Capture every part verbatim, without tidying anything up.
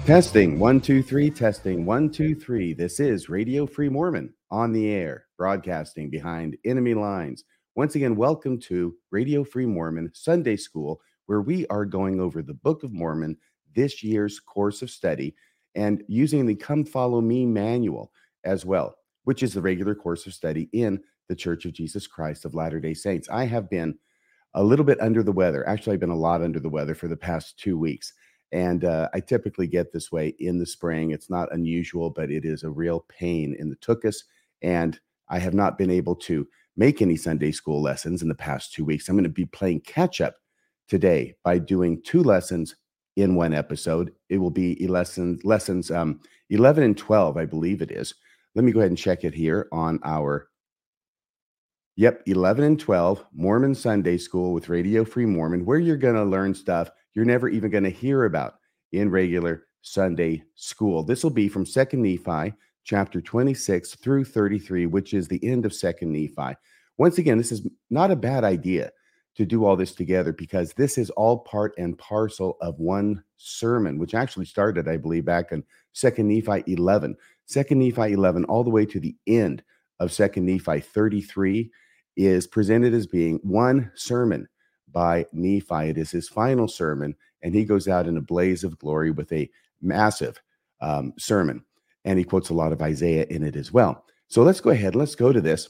Testing, one, two, three, testing, one, two, three. This is Radio Free Mormon on the air, broadcasting behind enemy lines. Once again, welcome to Radio Free Mormon Sunday School, where we are going over the Book of Mormon, this year's course of study, and using the Come Follow Me manual as well, which is the regular course of study in the Church of Jesus Christ of Latter-day Saints. I have been a little bit under the weather. Actually, I've been a lot under the weather for the past two weeks. And uh, I typically get this way in the spring. It's not unusual, but it is a real pain in the tuchus. And I have not been able to make any Sunday school lessons in the past two weeks. I'm going to be playing catch up today by doing two lessons in one episode. It will be lessons, lessons um, eleven and twelve, I believe it is. Let me go ahead and check it here on our, yep, eleven and twelve, Mormon Sunday School with Radio Free Mormon, where you're going to learn stuff you're never even going to hear about in regular Sunday school. This will be from Second Nephi, chapter twenty-six through thirty-three, which is the end of Second Nephi. Once again, this is not a bad idea to do all this together, because this is all part and parcel of one sermon, which actually started, I believe, back in Second Nephi eleven. Second Nephi eleven, all the way to the end of Second Nephi thirty-three, is presented as being one sermon by Nephi. It is his final sermon, and he goes out in a blaze of glory with a massive um, sermon, and he quotes a lot of Isaiah in it as well. So let's go ahead. Let's go to this.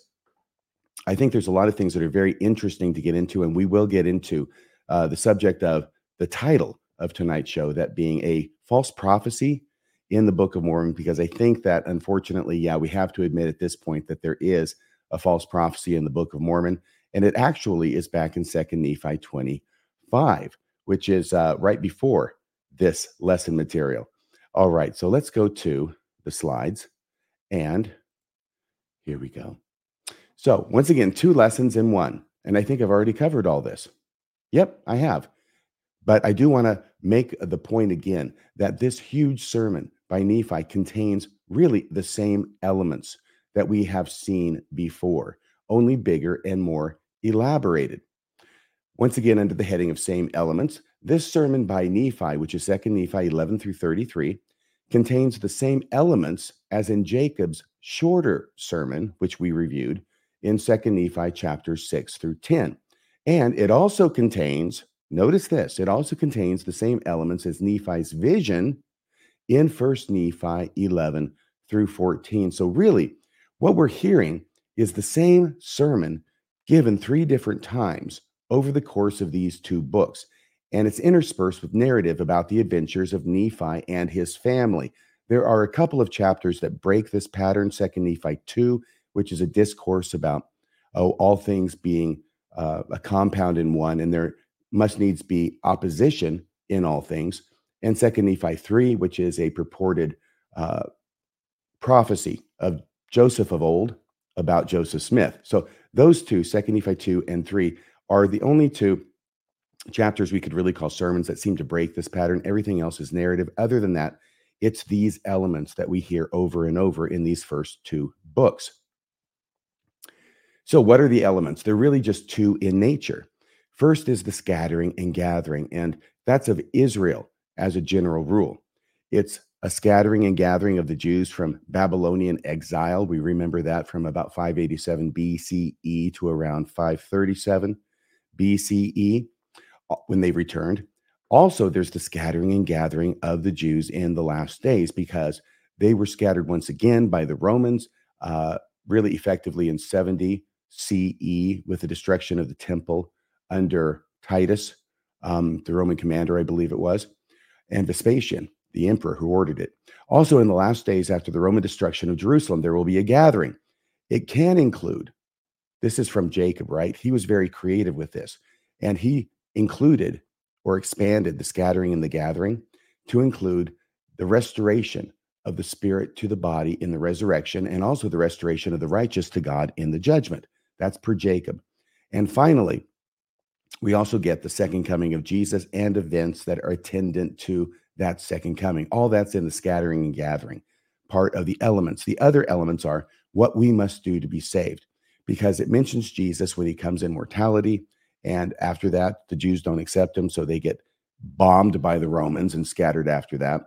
I think there's a lot of things that are very interesting to get into, and we will get into uh, the subject of the title of tonight's show, that being a false prophecy in the Book of Mormon, because I think that, unfortunately, yeah, we have to admit at this point that there is a false prophecy in the Book of Mormon. And it actually is back in Second Nephi twenty-five, which is uh, right before this lesson material. All right, so let's go to the slides. And here we go. So once again, two lessons in one. And I think I've already covered all this. Yep, I have. But I do want to make the point again that this huge sermon by Nephi contains really the same elements that we have seen before, only bigger and more elaborated. Once again, under the heading of same elements, this sermon by Nephi, which is Second Nephi eleven through thirty-three, contains the same elements as in Jacob's shorter sermon, which we reviewed in Second Nephi chapters six through ten. And it also contains, notice this, it also contains the same elements as Nephi's vision in First Nephi eleven through fourteen. So really, what we're hearing is the same sermon given three different times over the course of these two books, and it's interspersed with narrative about the adventures of Nephi and his family. There are a couple of chapters that break this pattern. Second Nephi two, which is a discourse about oh, all things being uh, a compound in one, and there must needs be opposition in all things. And Second Nephi three, which is a purported uh, prophecy of Joseph of old about Joseph Smith. So those two, Second Nephi two and three, are the only two chapters we could really call sermons that seem to break this pattern. Everything else is narrative. Other than that, it's these elements that we hear over and over in these first two books. So what are the elements? They're really just two in nature. First is the scattering and gathering, and that's of Israel as a general rule. It's a scattering and gathering of the Jews from Babylonian exile. We remember that from about five eighty-seven B C E to around five thirty-seven B C E when they returned. Also, there's the scattering and gathering of the Jews in the last days, because they were scattered once again by the Romans, uh, really effectively in seventy C E with the destruction of the temple under Titus, um, the Roman commander, I believe it was, and Vespasian, the emperor who ordered it. Also, in the last days after the Roman destruction of Jerusalem, there will be a gathering. It can include, this is from Jacob, right? He was very creative with this, and he included or expanded the scattering and the gathering to include the restoration of the spirit to the body in the resurrection, and also the restoration of the righteous to God in the judgment. That's per Jacob. And finally, we also get the second coming of Jesus and events that are attendant to that second coming. All that's in the scattering and gathering part of the elements. The other elements are what we must do to be saved, because it mentions Jesus when he comes in mortality. And after that, the Jews don't accept him, so they get bombed by the Romans and scattered after that.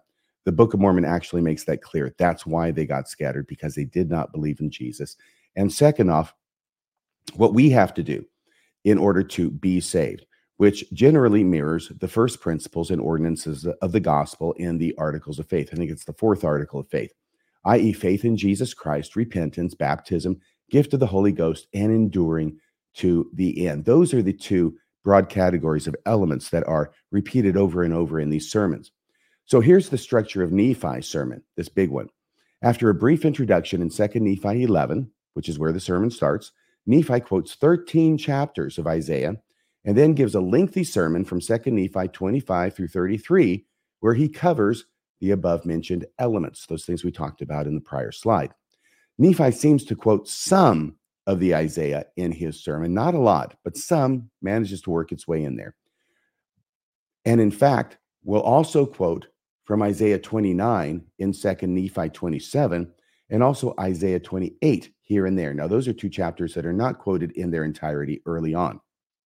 The Book of Mormon actually makes that clear. That's why they got scattered, because they did not believe in Jesus. And second off, what we have to do in order to be saved, which generally mirrors the first principles and ordinances of the gospel in the articles of faith. I think it's the fourth article of faith, that is faith in Jesus Christ, repentance, baptism, gift of the Holy Ghost, and enduring to the end. Those are the two broad categories of elements that are repeated over and over in these sermons. So here's the structure of Nephi's sermon, this big one. After a brief introduction in Second Nephi eleven, which is where the sermon starts, Nephi quotes thirteen chapters of Isaiah and then gives a lengthy sermon from Second Nephi twenty-five through thirty-three, where he covers the above-mentioned elements, those things we talked about in the prior slide. Nephi seems to quote some of the Isaiah in his sermon, not a lot, but some manages to work its way in there. And in fact, we'll also quote from Isaiah twenty-nine in Second Nephi twenty-seven, and also Isaiah twenty-eight here and there. Now, those are two chapters that are not quoted in their entirety early on,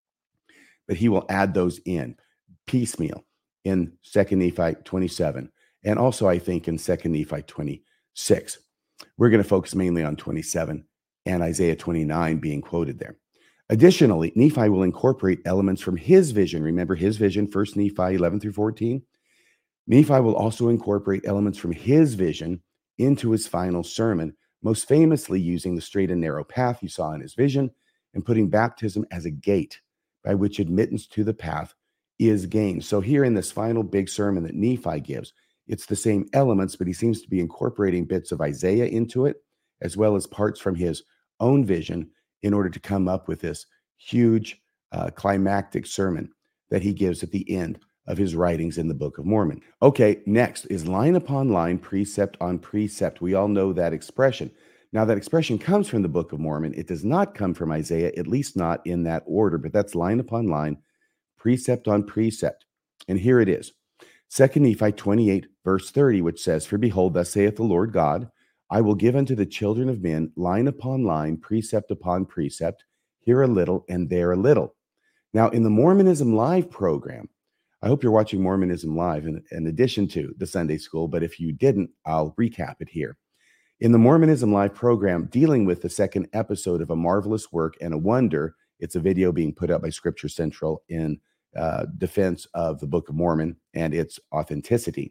but he will add those in piecemeal in Second Nephi twenty-seven, and also, I think, in Second Nephi twenty-six. We're going to focus mainly on twenty-seven and Isaiah twenty-nine being quoted there. Additionally, Nephi will incorporate elements from his vision. Remember his vision, First Nephi eleven through fourteen? Nephi will also incorporate elements from his vision into his final sermon, most famously using the straight and narrow path he saw in his vision and putting baptism as a gate by which admittance to the path is gained. So here in this final big sermon that Nephi gives, it's the same elements, but he seems to be incorporating bits of Isaiah into it, as well as parts from his own vision in order to come up with this huge uh, climactic sermon that he gives at the end of his writings in the Book of Mormon. Okay, next is line upon line, precept on precept. We all know that expression. Now, that expression comes from the Book of Mormon. It does not come from Isaiah, at least not in that order, but that's line upon line, precept on precept. And here it is. Second Nephi twenty-eight, verse thirty, which says, "For behold, thus saith the Lord God, I will give unto the children of men line upon line, precept upon precept, here a little and there a little." Now, in the Mormonism Live program, I hope you're watching Mormonism Live in, in addition to the Sunday School, but if you didn't, I'll recap it here. In the Mormonism Live program, dealing with the second episode of A Marvelous Work and a Wonder, it's a video being put up by Scripture Central in uh, defense of the Book of Mormon and its authenticity.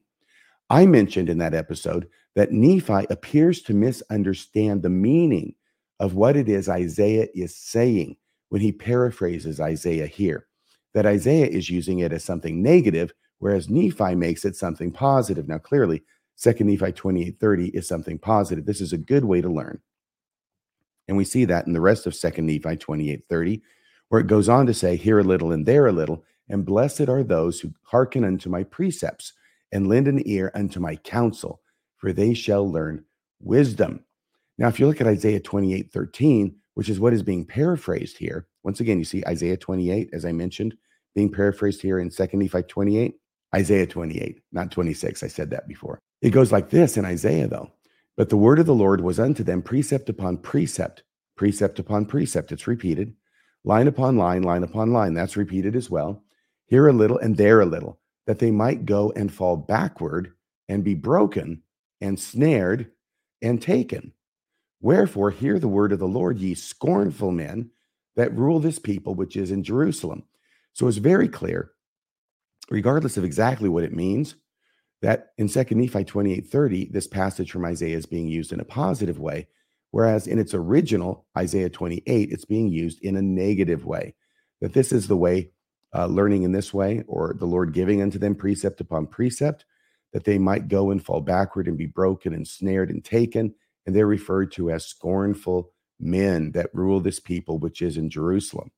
I mentioned in that episode that Nephi appears to misunderstand the meaning of what it is Isaiah is saying when he paraphrases Isaiah here, that Isaiah is using it as something negative, whereas Nephi makes it something positive. Now, clearly, Second Nephi twenty-eight thirty is something positive. This is a good way to learn. And we see that in the rest of Second Nephi twenty-eight thirty, where it goes on to say, "Here a little and there a little, and blessed are those who hearken unto my precepts, and lend an ear unto my counsel, for they shall learn wisdom." Now, if you look at Isaiah twenty-eight thirteen, which is what is being paraphrased here, once again, you see Isaiah twenty-eight, as I mentioned, being paraphrased here in Second Nephi twenty-eight, Isaiah twenty-eight, not twenty-six. I said that before. It goes like this in Isaiah, though. "But the word of the Lord was unto them precept upon precept, precept upon precept." It's repeated. Line upon line, line upon line. That's repeated as well. "Here a little and there a little, that they might go and fall backward and be broken and snared and taken. Wherefore, hear the word of the Lord, ye scornful men that rule this people which is in Jerusalem." So it's very clear, regardless of exactly what it means, that in Second Nephi twenty-eight thirty, this passage from Isaiah is being used in a positive way, whereas in its original, Isaiah twenty-eight, it's being used in a negative way. That this is the way, uh, learning in this way, or the Lord giving unto them precept upon precept, that they might go and fall backward and be broken and snared and taken. And they're referred to as scornful men that rule this people, which is in Jerusalem.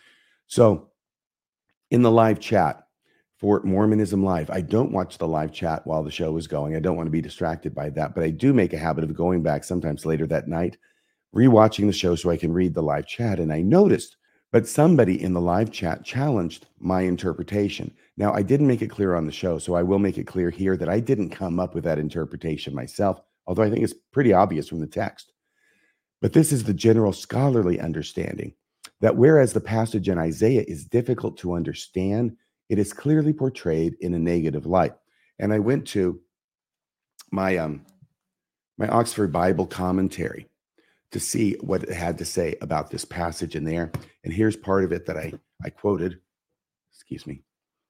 So in the live chat for Mormonism Live, I don't watch the live chat while the show is going. I don't want to be distracted by that, but I do make a habit of going back sometimes later that night, rewatching the show so I can read the live chat. And I noticed, but somebody in the live chat challenged my interpretation. Now, I didn't make it clear on the show, so I will make it clear here that I didn't come up with that interpretation myself, although I think it's pretty obvious from the text. But this is the general scholarly understanding, that whereas the passage in Isaiah is difficult to understand, it is clearly portrayed in a negative light. And I went to my um my Oxford Bible commentary to see what it had to say about this passage in there. And here's part of it that I, I quoted, excuse me,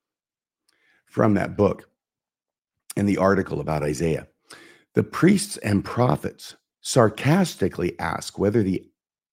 from that book and the article about Isaiah. The priests and prophets sarcastically ask whether the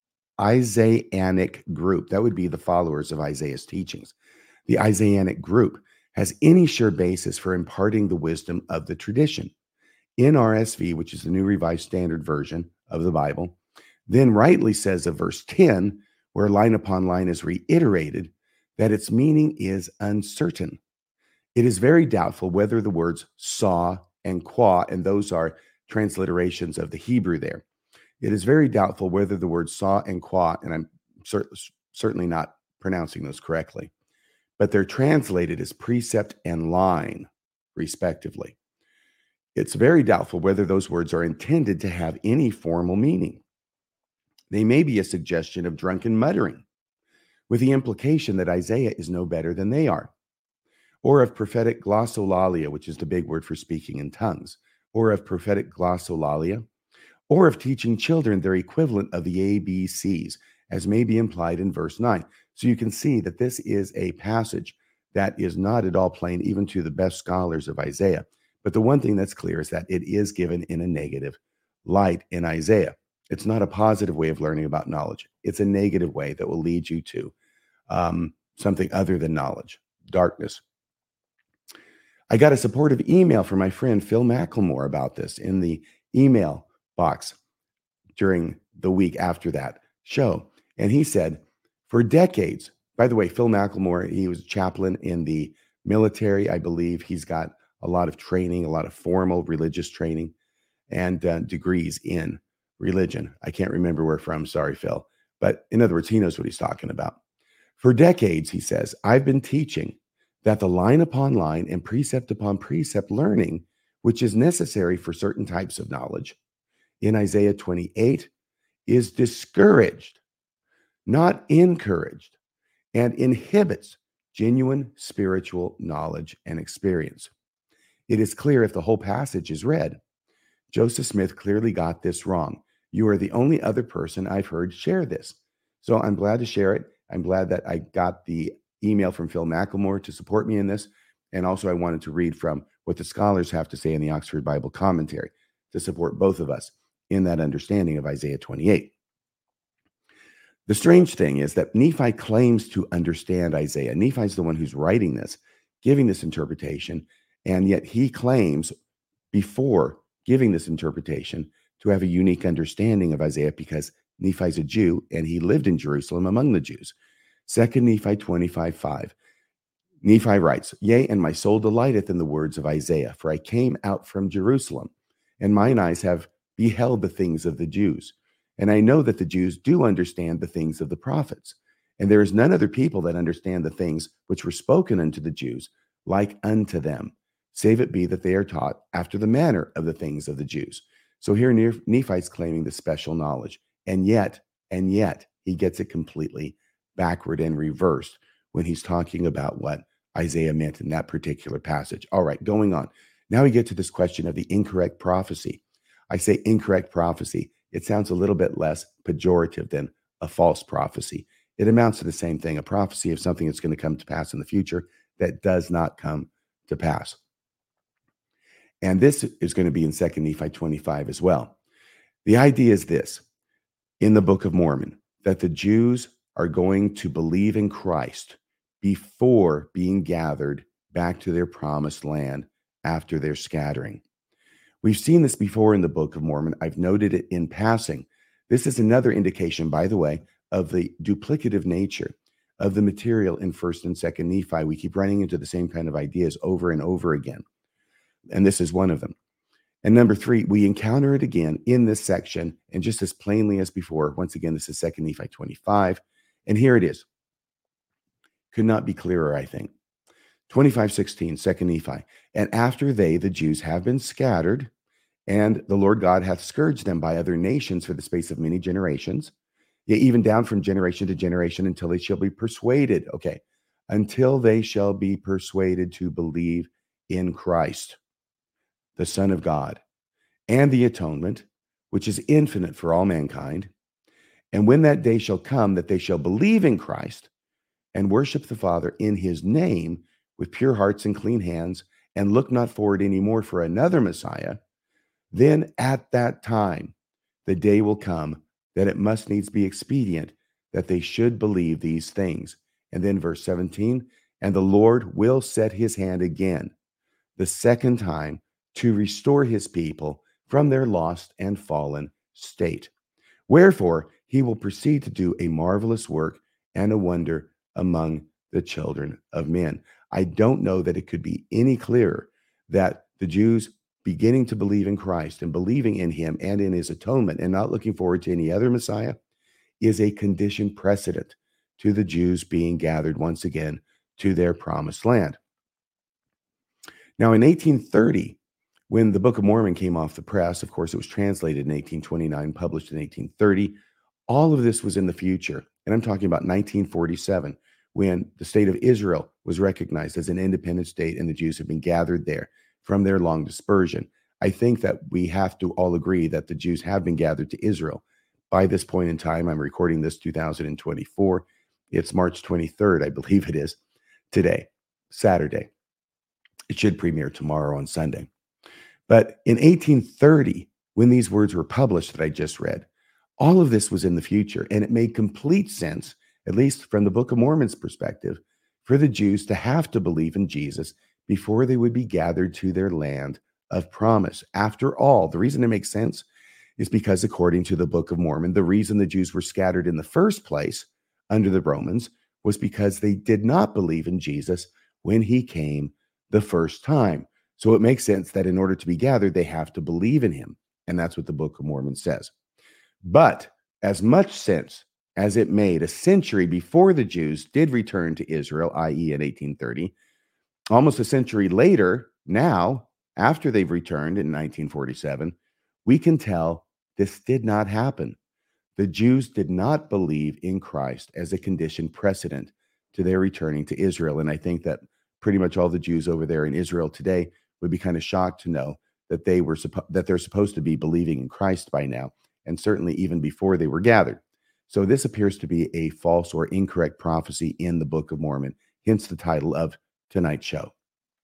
Isaianic group, that would be the followers of Isaiah's teachings, the Isaianic group has any sure basis for imparting the wisdom of the tradition. N R S V, which is the New Revised Standard Version of the Bible, then rightly says of verse ten, where line upon line is reiterated, that its meaning is uncertain. It is very doubtful whether the words saw and qua, and those are transliterations of the Hebrew there. It is very doubtful whether the words saw and qua, and I'm cer- certainly not pronouncing those correctly, but they're translated as precept and line, respectively. It's very doubtful whether those words are intended to have any formal meaning. They may be a suggestion of drunken muttering, with the implication that Isaiah is no better than they are, or of prophetic glossolalia, which is the big word for speaking in tongues, or of prophetic glossolalia, or of teaching children their equivalent of the A B Cs, as may be implied in verse nine. So you can see that this is a passage that is not at all plain, even to the best scholars of Isaiah. But the one thing that's clear is that it is given in a negative light in Isaiah. It's not a positive way of learning about knowledge. It's a negative way that will lead you to um, something other than knowledge, darkness. I got a supportive email from my friend Phil Macklemore about this in the email box during the week after that show. And he said, for decades, by the way, Phil Macklemore, he was a chaplain in the military. I believe he's got a lot of training, a lot of formal religious training and uh, degrees in religion. I can't remember where from. Sorry, Phil. But in other words, he knows what he's talking about. For decades, he says, I've been teaching that the line upon line and precept upon precept learning, which is necessary for certain types of knowledge, in Isaiah twenty-eight, is discouraged, not encouraged, and inhibits genuine spiritual knowledge and experience. It is clear if the whole passage is read. Joseph Smith clearly got this wrong. You are the only other person I've heard share this. So I'm glad to share it. I'm glad that I got the email from Phil Macklemore to support me in this. And also I wanted to read from what the scholars have to say in the Oxford Bible Commentary to support both of us in that understanding of Isaiah twenty-eight. The strange thing is that Nephi claims to understand Isaiah. Nephi's the one who's writing this, giving this interpretation, and yet he claims before giving this interpretation to have a unique understanding of Isaiah because Nephi's a Jew and he lived in Jerusalem among the Jews. Second Nephi twenty-five five. Nephi writes, Yea, and my soul delighteth in the words of Isaiah, for I came out from Jerusalem, and mine eyes have beheld the things of the Jews. And I know that the Jews do understand the things of the prophets. And there is none other people that understand the things which were spoken unto the Jews like unto them, save it be that they are taught after the manner of the things of the Jews. So here Nephi's claiming the special knowledge, and yet, and yet he gets it completely backward and reversed when he's talking about what Isaiah meant in that particular passage. All right, going on. Now we get to this question of the incorrect prophecy. I say incorrect prophecy. It sounds a little bit less pejorative than a false prophecy. It amounts to the same thing, a prophecy of something that's going to come to pass in the future that does not come to pass. And this is going to be in Second Nephi twenty-five as well. The idea is this, in the Book of Mormon, that the Jews are going to believe in Christ before being gathered back to their promised land after their scattering. We've seen this before in the Book of Mormon. I've noted it in passing. This is another indication, by the way, of the duplicative nature of the material in First and Second Nephi. We keep running into the same kind of ideas over and over again. And this is one of them. And number three, we encounter it again in this section, and just as plainly as before. Once again, this is Second Nephi twenty-five. And here it is. Could not be clearer, I think. twenty-five sixteen, Second Nephi. And after they, the Jews, have been scattered, and the Lord God hath scourged them by other nations for the space of many generations, yea, even down from generation to generation, until they shall be persuaded. Okay, until they shall be persuaded to believe in Christ, the Son of God, and the atonement, which is infinite for all mankind. And when that day shall come, that they shall believe in Christ and worship the Father in his name with pure hearts and clean hands, and look not forward anymore for another Messiah, then at that time the day will come that it must needs be expedient that they should believe these things. And then verse seventeen, and the Lord will set his hand again, the second time, to restore his people from their lost and fallen state. Wherefore he will proceed to do a marvelous work and a wonder among the children of men. I don't know that it could be any clearer that the Jews beginning to believe in Christ and believing in him and in his atonement and not looking forward to any other Messiah is a condition precedent to the Jews being gathered once again to their promised land. Now, in eighteen thirty, when the Book of Mormon came off the press, of course, it was translated in eighteen twenty-nine, published in eighteen thirty. All of this was in the future. And I'm talking about nineteen forty-seven, when the state of Israel was recognized as an independent state and the Jews had been gathered there from their long dispersion. I think that we have to all agree that the Jews have been gathered to Israel. By this point in time, I'm recording this two thousand twenty-four. It's March twenty-third, I believe it is, today, Saturday. It should premiere tomorrow on Sunday. But in eighteen thirty, when these words were published that I just read, all of this was in the future, and it made complete sense, at least from the Book of Mormon's perspective, for the Jews to have to believe in Jesus before they would be gathered to their land of promise. After all, the reason it makes sense is because, according to the Book of Mormon, the reason the Jews were scattered in the first place under the Romans was because they did not believe in Jesus when he came the first time. So it makes sense that in order to be gathered, they have to believe in him. And that's what the Book of Mormon says. But as much sense as it made a century before the Jews did return to Israel, that is in eighteen thirty, almost a century later, now, after they've returned in nineteen forty-seven, we can tell this did not happen. The Jews did not believe in Christ as a condition precedent to their returning to Israel. And I think that pretty much all the Jews over there in Israel today would be kind of shocked to know that they were suppo- that they're supposed to be believing in Christ by now, and certainly even before they were gathered. So this appears to be a false or incorrect prophecy in the Book of Mormon, hence the title of tonight's show.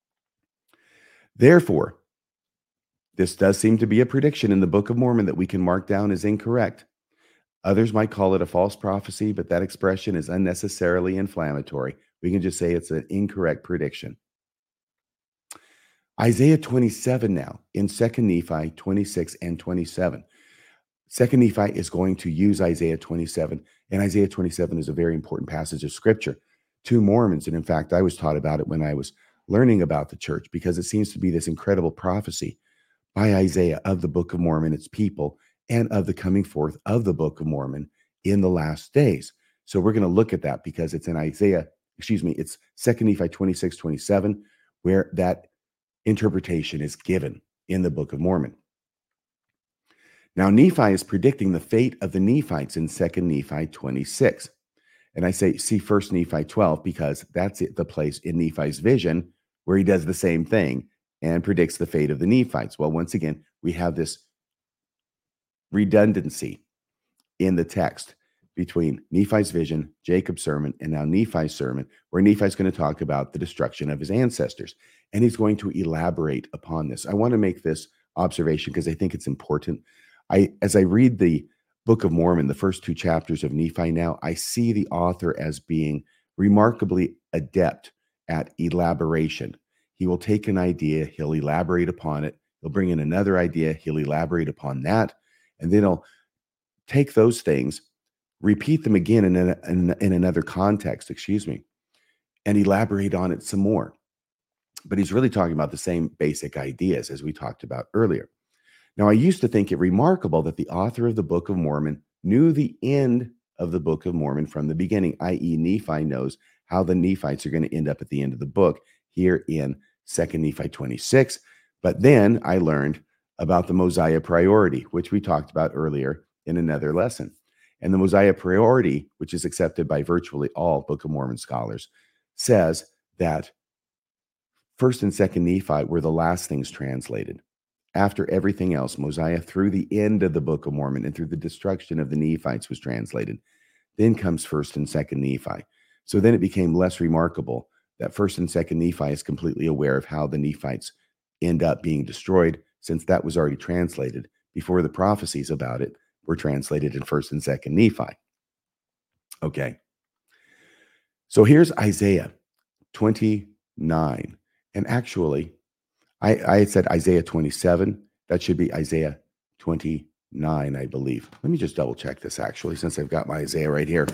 Therefore, this does seem to be a prediction in the Book of Mormon that we can mark down as incorrect. Others might call it a false prophecy, but that expression is unnecessarily inflammatory. We can just say it's an incorrect prediction. Isaiah twenty-seven now, in Second Nephi twenty-six and twenty-seven. Second Nephi is going to use Isaiah twenty-seven, and Isaiah twenty-seven is a very important passage of scripture to Mormons. And in fact, I was taught about it when I was learning about the church, because it seems to be this incredible prophecy by Isaiah of the Book of Mormon, its people, and of the coming forth of the Book of Mormon in the last days. So we're going to look at that because it's in Isaiah, excuse me, it's Second Nephi twenty-six, twenty-seven, where that interpretation is given in the Book of Mormon. Now, Nephi is predicting the fate of the Nephites in Second Nephi twenty-six. And I say, see First Nephi twelve, because that's it, the place in Nephi's vision where he does the same thing and predicts the fate of the Nephites. Well, once again, we have this redundancy in the text between Nephi's vision, Jacob's sermon, and now Nephi's sermon, where Nephi's going to talk about the destruction of his ancestors. And he's going to elaborate upon this. I want to make this observation because I think it's important. I, as I read the Book of Mormon, the first two chapters of Nephi now, I see the author as being remarkably adept at elaboration. He will take an idea, he'll elaborate upon it, he'll bring in another idea, he'll elaborate upon that, and then he'll take those things, repeat them again in, a, in, in another context, excuse me, and elaborate on it some more. But he's really talking about the same basic ideas as we talked about earlier. Now, I used to think it remarkable that the author of the Book of Mormon knew the end of the Book of Mormon from the beginning, that is. Nephi knows how the Nephites are going to end up at the end of the book here in Second Nephi twenty-six. But then I learned about the Mosiah priority, which we talked about earlier in another lesson. And the Mosiah priority, which is accepted by virtually all Book of Mormon scholars, says that First and Second Nephi were the last things translated. after everything else, Mosiah, through the end of the Book of Mormon and through the destruction of the Nephites was translated, then comes First and Second Nephi. So then it became less remarkable that First and Second Nephi is completely aware of how the Nephites end up being destroyed, since that was already translated before the prophecies about it were translated in First and Second Nephi. Okay. So here's Isaiah twenty-nine. And actually, I, I had said Isaiah twenty-seven. That should be Isaiah twenty-nine, I believe. Let me just double check this, actually, since I've got my Isaiah right here.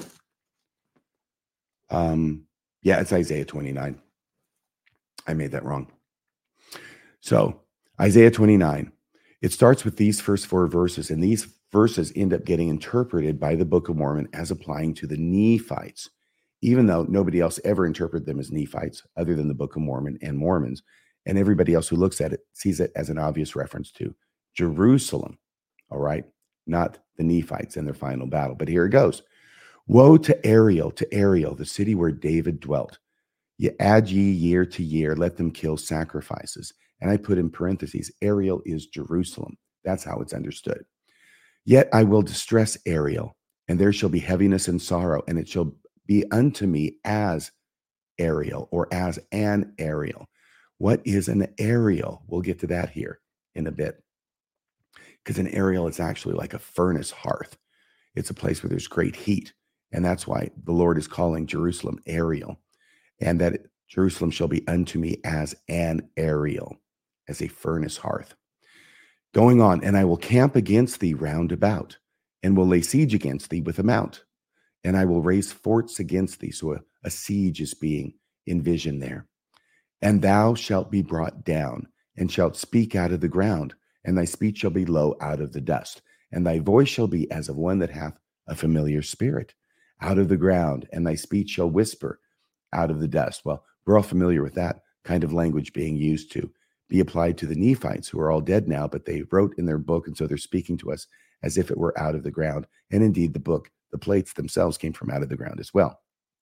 Um, yeah, it's Isaiah twenty-nine. I made that wrong. So Isaiah twenty-nine, it starts with these first four verses, and these verses end up getting interpreted by the Book of Mormon as applying to the Nephites, even though nobody else ever interpreted them as Nephites other than the Book of Mormon and Mormons. And everybody else who looks at it sees it as an obvious reference to Jerusalem, all right? Not the Nephites in their final battle. But here it goes. Woe to Ariel, to Ariel, the city where David dwelt. Ye add ye year to year, let them kill sacrifices. And I put in parentheses, Ariel is Jerusalem. That's how it's understood. Yet I will distress Ariel, and there shall be heaviness and sorrow, and it shall be unto me as Ariel, or as an Ariel. What is an Ariel? We'll get to that here in a bit. Because an Ariel is actually like a furnace hearth. It's a place where there's great heat. And that's why the Lord is calling Jerusalem Ariel. And that Jerusalem shall be unto me as an Ariel, as a furnace hearth. Going on, and I will camp against thee round about, and will lay siege against thee with a mount. And I will raise forts against thee. So a, a siege is being envisioned there. And thou shalt be brought down, and shalt speak out of the ground, and thy speech shall be low out of the dust. And thy voice shall be as of one that hath a familiar spirit out of the ground, and thy speech shall whisper out of the dust. Well, we're all familiar with that kind of language being used to be applied to the Nephites, who are all dead now, but they wrote in their book, and so they're speaking to us as if it were out of the ground. And indeed, the book, the plates themselves came from out of the ground as well.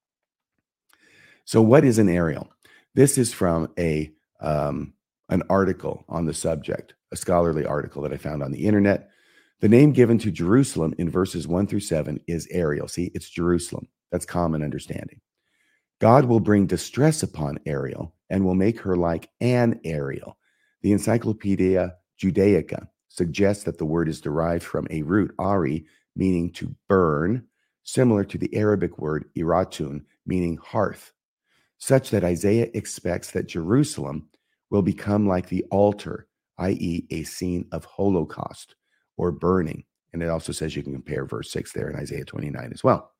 So what is an Ariel? This is from a um, an article on the subject, a scholarly article that I found on the internet. The name given to Jerusalem in verses one through seven is Ariel. See, it's Jerusalem. That's common understanding. God will bring distress upon Ariel and will make her like an Ariel. The Encyclopedia Judaica suggests that the word is derived from a root, ari, meaning to burn, similar to the Arabic word iratun, meaning hearth, such that Isaiah expects that Jerusalem will become like the altar, that is a scene of Holocaust or burning. And it also says you can compare verse six there in Isaiah twenty-nine as well.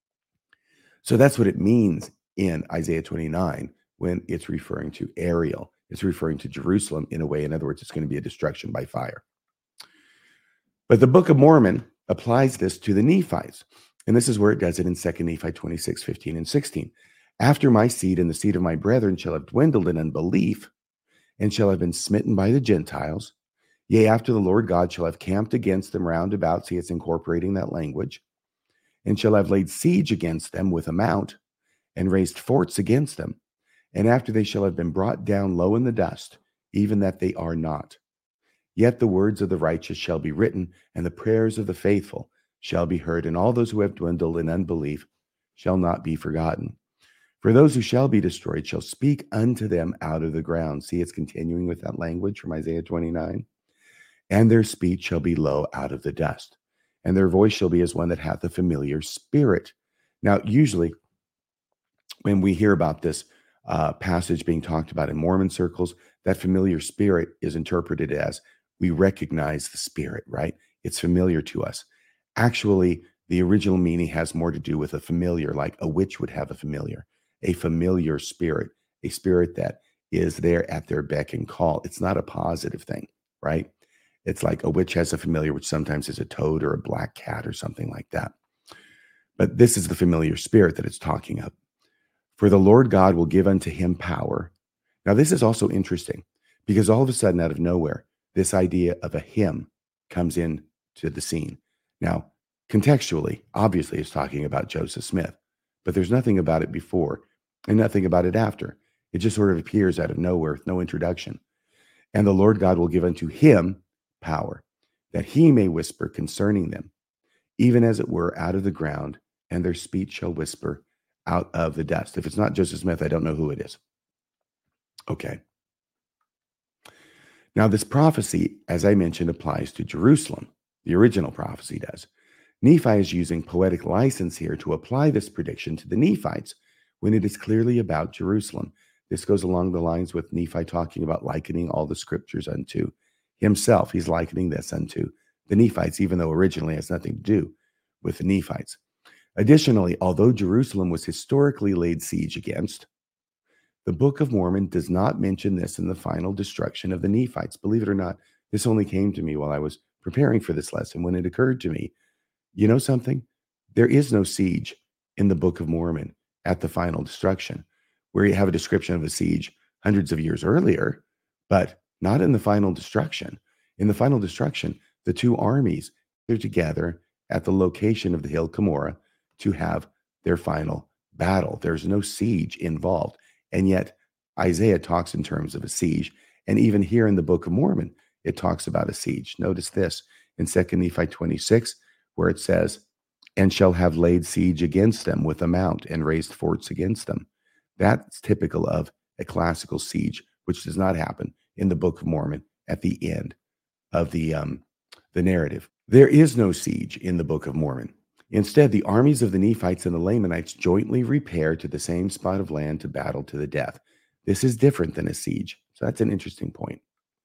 So that's what it means in Isaiah twenty-nine when it's referring to Ariel. It's referring to Jerusalem in a way. In other words, it's going to be a destruction by fire. But the Book of Mormon applies this to the Nephites. And this is where it does it in Second Nephi twenty-six, fifteen, and sixteen. After my seed and the seed of my brethren shall have dwindled in unbelief, and shall have been smitten by the Gentiles, yea, after the Lord God shall have camped against them round about, see, it's incorporating that language, and shall have laid siege against them with a mount, and raised forts against them, and after they shall have been brought down low in the dust, even that they are not. Yet the words of the righteous shall be written, and the prayers of the faithful shall be heard, and all those who have dwindled in unbelief shall not be forgotten. For those who shall be destroyed shall speak unto them out of the ground. See, it's continuing with that language from Isaiah twenty-nine. And their speech shall be low out of the dust, and their voice shall be as one that hath a familiar spirit. Now, usually when we hear about this uh, passage being talked about in Mormon circles, that familiar spirit is interpreted as we recognize the spirit, right? It's familiar to us. Actually, the original meaning has more to do with a familiar, like a witch would have a familiar. A familiar spirit, a spirit that is there at their beck and call. It's not a positive thing, right? It's like a witch has a familiar, which sometimes is a toad or a black cat or something like that. But this is the familiar spirit that it's talking of. For the Lord God will give unto him power. Now, this is also interesting because all of a sudden, out of nowhere, this idea of a him comes in to the scene. Now, contextually, obviously, it's talking about Joseph Smith, but there's nothing about it before and nothing about it after. It just sort of appears out of nowhere with no introduction. And the Lord God will give unto him power, that he may whisper concerning them, even as it were out of the ground, and their speech shall whisper out of the dust. If it's not Joseph Smith, I don't know who it is. Okay. Now, this prophecy, as I mentioned, applies to Jerusalem. The original prophecy does. Nephi is using poetic license here to apply this prediction to the Nephites when it is clearly about Jerusalem. This goes along the lines with Nephi talking about likening all the scriptures unto himself. He's likening this unto the Nephites, even though originally it has nothing to do with the Nephites. Additionally, although Jerusalem was historically laid siege against, the Book of Mormon does not mention this in the final destruction of the Nephites. Believe it or not, this only came to me while I was preparing for this lesson, when it occurred to me, you know something? There is no siege in the Book of Mormon at the final destruction, where you have a description of a siege hundreds of years earlier, but not in the final destruction. In the final destruction, the two armies are together at the location of the hill Cumorah to have their final battle. There's no siege involved. And yet Isaiah talks in terms of a siege. And even here in the Book of Mormon, it talks about a siege. Notice this in Second Nephi twenty-six, where it says, and shall have laid siege against them with a mount and raised forts against them. That's typical of a classical siege, which does not happen in the Book of Mormon at the end of the, um, the narrative. There is no siege in the Book of Mormon. Instead, the armies of the Nephites and the Lamanites jointly repair to the same spot of land to battle to the death. This is different than a siege. So that's an interesting point.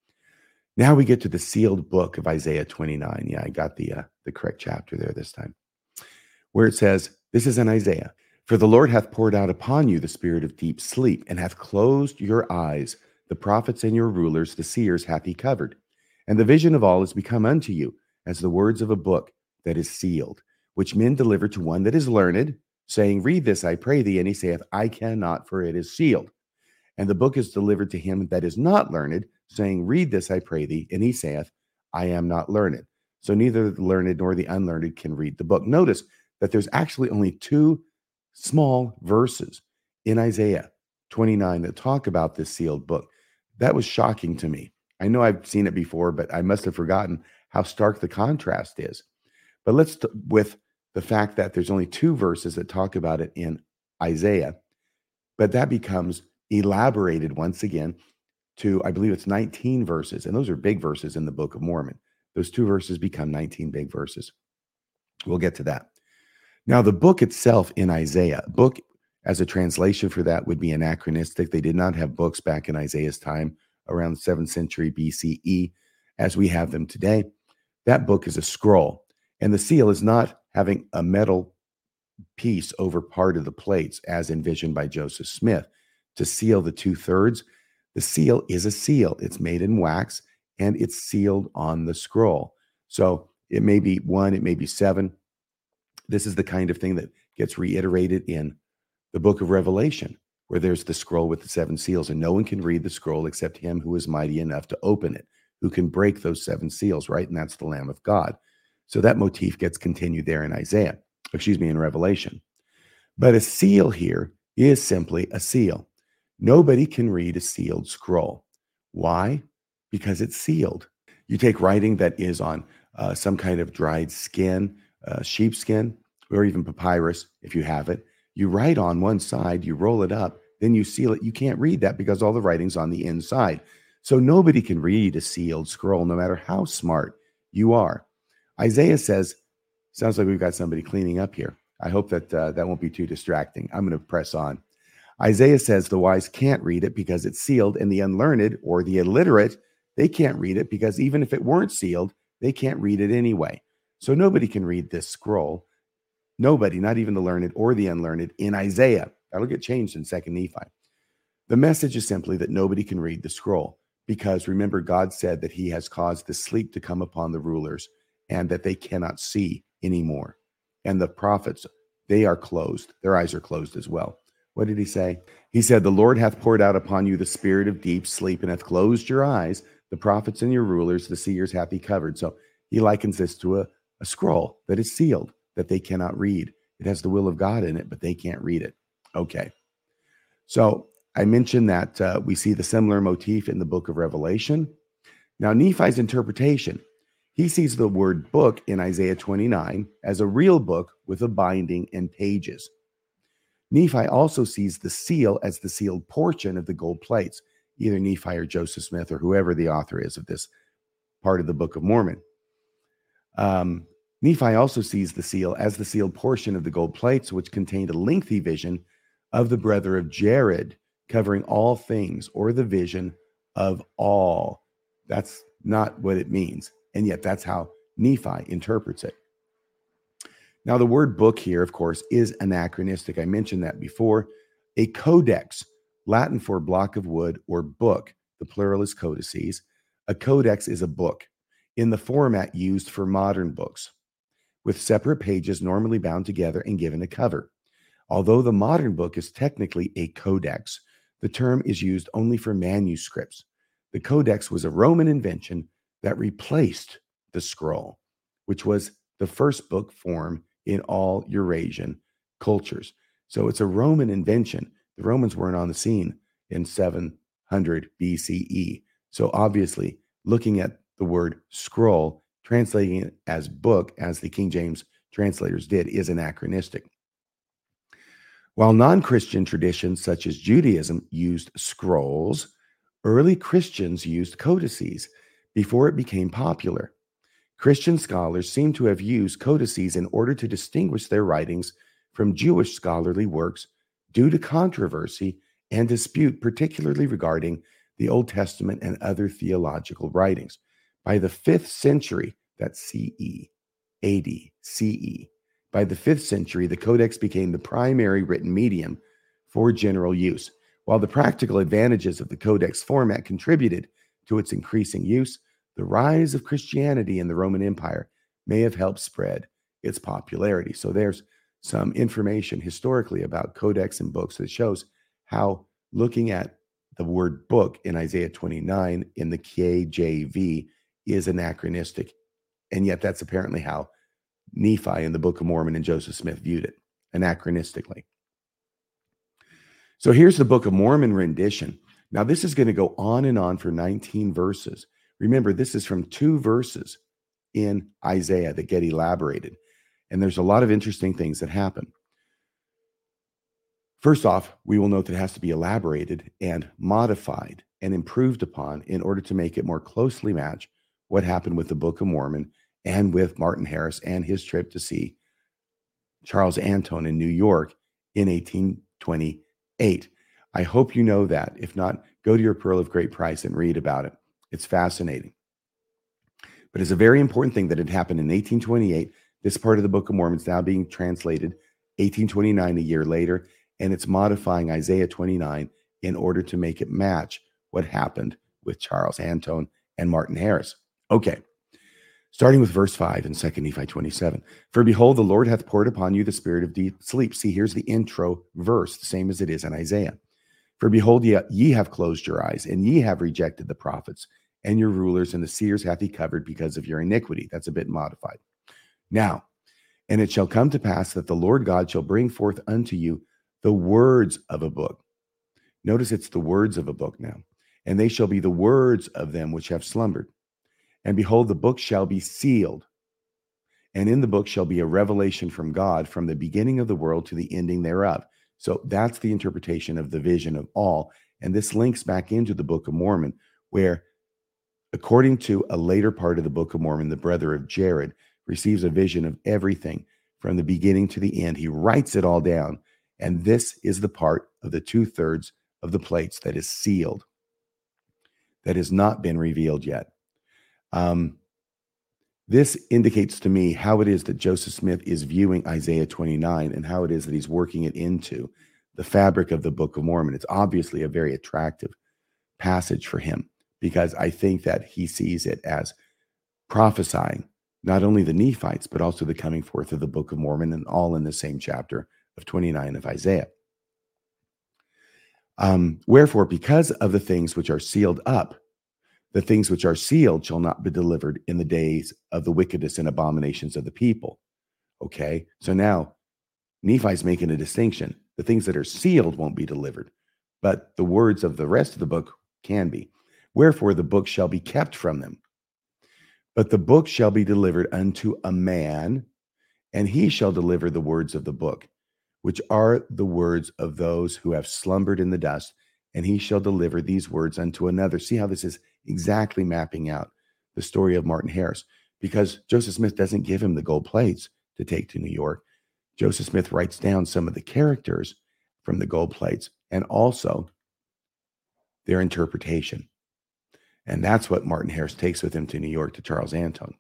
Now we get to the sealed book of Isaiah twenty-nine. Yeah, I got the, uh, the correct chapter there this time, where it says, this is in Isaiah, for the Lord hath poured out upon you the spirit of deep sleep, and hath closed your eyes. The prophets and your rulers, the seers, hath he covered. And the vision of all is become unto you as the words of a book that is sealed, which men deliver to one that is learned, saying, read this, I pray thee. And he saith, I cannot, for it is sealed. And the book is delivered to him that is not learned, saying, read this, I pray thee. And he saith, I am not learned. So neither the learned nor the unlearned can read the book. Notice that there's actually only two small verses in Isaiah twenty-nine that talk about this sealed book. That was shocking to me. I know I've seen it before, but I must have forgotten how stark the contrast is. But let's, t- with the fact that there's only two verses that talk about it in Isaiah, but that becomes elaborated once again to, I believe it's nineteen verses, and those are big verses in the Book of Mormon. Those two verses become nineteen big verses. We'll get to that. Now, the book itself in Isaiah, book as a translation for that would be anachronistic. They did not have books back in Isaiah's time around the seventh century B C E as we have them today. That book is a scroll, and the seal is not having a metal piece over part of the plates as envisioned by Joseph Smith to seal the two thirds. The seal is a seal. It's made in wax and it's sealed on the scroll. So it may be one, it may be seven. This is the kind of thing that gets reiterated in the book of Revelation, where there's the scroll with the seven seals, and no one can read the scroll except him who is mighty enough to open it, who can break those seven seals, right? And that's the Lamb of God. So that motif gets continued there in Isaiah, excuse me, in Revelation. But a seal here is simply a seal. Nobody can read a sealed scroll. Why? Because it's sealed. You take writing that is on uh, some kind of dried skin, uh, sheepskin, or even papyrus, if you have it. You write on one side, you roll it up, then you seal it. You can't read that because all the writing's on the inside. So nobody can read a sealed scroll, no matter how smart you are. Isaiah says, sounds like we've got somebody cleaning up here. I hope that uh, that won't be too distracting. I'm going to press on. Isaiah says the wise can't read it because it's sealed, and the unlearned or the illiterate, they can't read it because even if it weren't sealed, they can't read it anyway. So nobody can read this scroll. Nobody, not even the learned or the unlearned, in Isaiah. That'll get changed in Second Nephi. The message is simply that nobody can read the scroll because remember, God said that he has caused the sleep to come upon the rulers and that they cannot see anymore. And the prophets, they are closed. Their eyes are closed as well. What did he say? He said, the Lord hath poured out upon you the spirit of deep sleep and hath closed your eyes. The prophets and your rulers, the seers hath he covered. So he likens this to a, a scroll that is sealed, that they cannot read. It has the will of God in it, but they can't read it. Okay. So I mentioned that uh, we see the similar motif in the book of Revelation. Now, Nephi's interpretation, he sees the word book in Isaiah twenty-nine as a real book with a binding and pages. Nephi also sees the seal as the sealed portion of the gold plates, either Nephi or Joseph Smith or whoever the author is of this part of the Book of Mormon. Um, Nephi also sees the seal as the sealed portion of the gold plates, which contained a lengthy vision of the brother of Jared, covering all things, or the vision of all. That's not what it means. And yet that's how Nephi interprets it. Now, the word book here, of course, is anachronistic. I mentioned that before. A codex, Latin for block of wood or book, the plural is codices. A codex is a book in the format used for modern books, with separate pages normally bound together and given a cover. Although the modern book is technically a codex, the term is used only for manuscripts. The codex was a Roman invention that replaced the scroll, which was the first book form in all Eurasian cultures. So it's a Roman invention. The Romans weren't on the scene in seven hundred B C E. So obviously, looking at the word scroll, translating it as book, as the King James translators did, is anachronistic. While non-Christian traditions such as Judaism used scrolls, early Christians used codices before it became popular. Christian scholars seem to have used codices in order to distinguish their writings from Jewish scholarly works due to controversy and dispute, particularly regarding the Old Testament and other theological writings. By the fifth century, that's C E, A D, C E, by the fifth century, the Codex became the primary written medium for general use. While the practical advantages of the Codex format contributed to its increasing use, the rise of Christianity in the Roman Empire may have helped spread its popularity. So there's some information historically about Codex and books that shows how looking at the word book in Isaiah twenty-nine in the K J V is anachronistic. And yet that's apparently how Nephi in the Book of Mormon and Joseph Smith viewed it, anachronistically. So here's the Book of Mormon rendition. Now this is going to go on and on for nineteen verses. Remember, this is from two verses in Isaiah that get elaborated. And there's a lot of interesting things that happen. First off, we will note that it has to be elaborated and modified and improved upon in order to make it more closely match what happened with the Book of Mormon and with Martin Harris and his trip to see Charles Anton in New York in eighteen twenty-eight. I hope you know that. If not, go to your Pearl of Great Price and read about it. It's fascinating. But it's a very important thing that had happened in eighteen twenty-eight. This part of the Book of Mormon is now being translated eighteen twenty-nine, a year later, and it's modifying Isaiah twenty-nine in order to make it match what happened with Charles Anton and Martin Harris. Okay, starting with verse five in Second Nephi twenty-seven. For behold, the Lord hath poured upon you the spirit of deep sleep. See, here's the intro verse, the same as it is in Isaiah. For behold, ye, ye have closed your eyes, and ye have rejected the prophets, and your rulers and the seers hath he covered because of your iniquity. That's a bit modified. Now, and it shall come to pass that the Lord God shall bring forth unto you the words of a book. Notice it's the words of a book now. And they shall be the words of them which have slumbered. And behold, the book shall be sealed. And in the book shall be a revelation from God from the beginning of the world to the ending thereof. So that's the interpretation of the vision of all. And this links back into the Book of Mormon, where according to a later part of the Book of Mormon, the brother of Jared receives a vision of everything from the beginning to the end. He writes it all down. And this is the part of the two-thirds of the plates that is sealed, that has not been revealed yet. Um, this indicates to me how it is that Joseph Smith is viewing Isaiah twenty-nine and how it is that he's working it into the fabric of the Book of Mormon. It's obviously a very attractive passage for him, because I think that he sees it as prophesying not only the Nephites, but also the coming forth of the Book of Mormon, and all in the same chapter of twenty-nine of Isaiah. Um, Wherefore, because of the things which are sealed up, the things which are sealed shall not be delivered in the days of the wickedness and abominations of the people. Okay, so now Nephi's making a distinction. The things that are sealed won't be delivered, but the words of the rest of the book can be. Wherefore the book shall be kept from them. But the book shall be delivered unto a man, and he shall deliver the words of the book, which are the words of those who have slumbered in the dust, and he shall deliver these words unto another. See how this is exactly mapping out the story of Martin Harris, because Joseph Smith doesn't give him the gold plates to take to New York. Joseph Smith writes down some of the characters from the gold plates and also their interpretation. And that's what Martin Harris takes with him to New York to Charles Anton.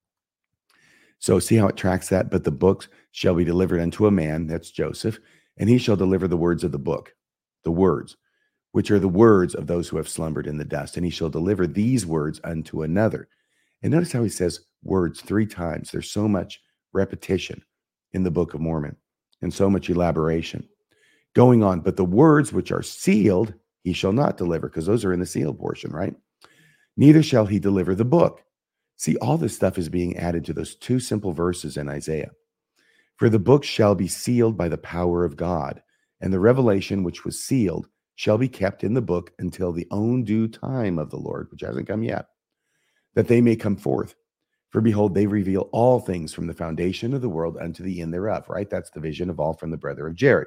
So see how it tracks that? But the books shall be delivered unto a man, that's Joseph, and he shall deliver the words of the book, the words, which are the words of those who have slumbered in the dust. And he shall deliver these words unto another. And notice how he says words three times. There's so much repetition in the Book of Mormon and so much elaboration going on. But the words which are sealed, he shall not deliver, because those are in the sealed portion, right? Neither shall he deliver the book. See, all this stuff is being added to those two simple verses in Isaiah. For the book shall be sealed by the power of God, and the revelation which was sealed shall be kept in the book until the own due time of the Lord, which hasn't come yet, that they may come forth. For behold, they reveal all things from the foundation of the world unto the end thereof, right? That's the vision of all from the brother of Jared.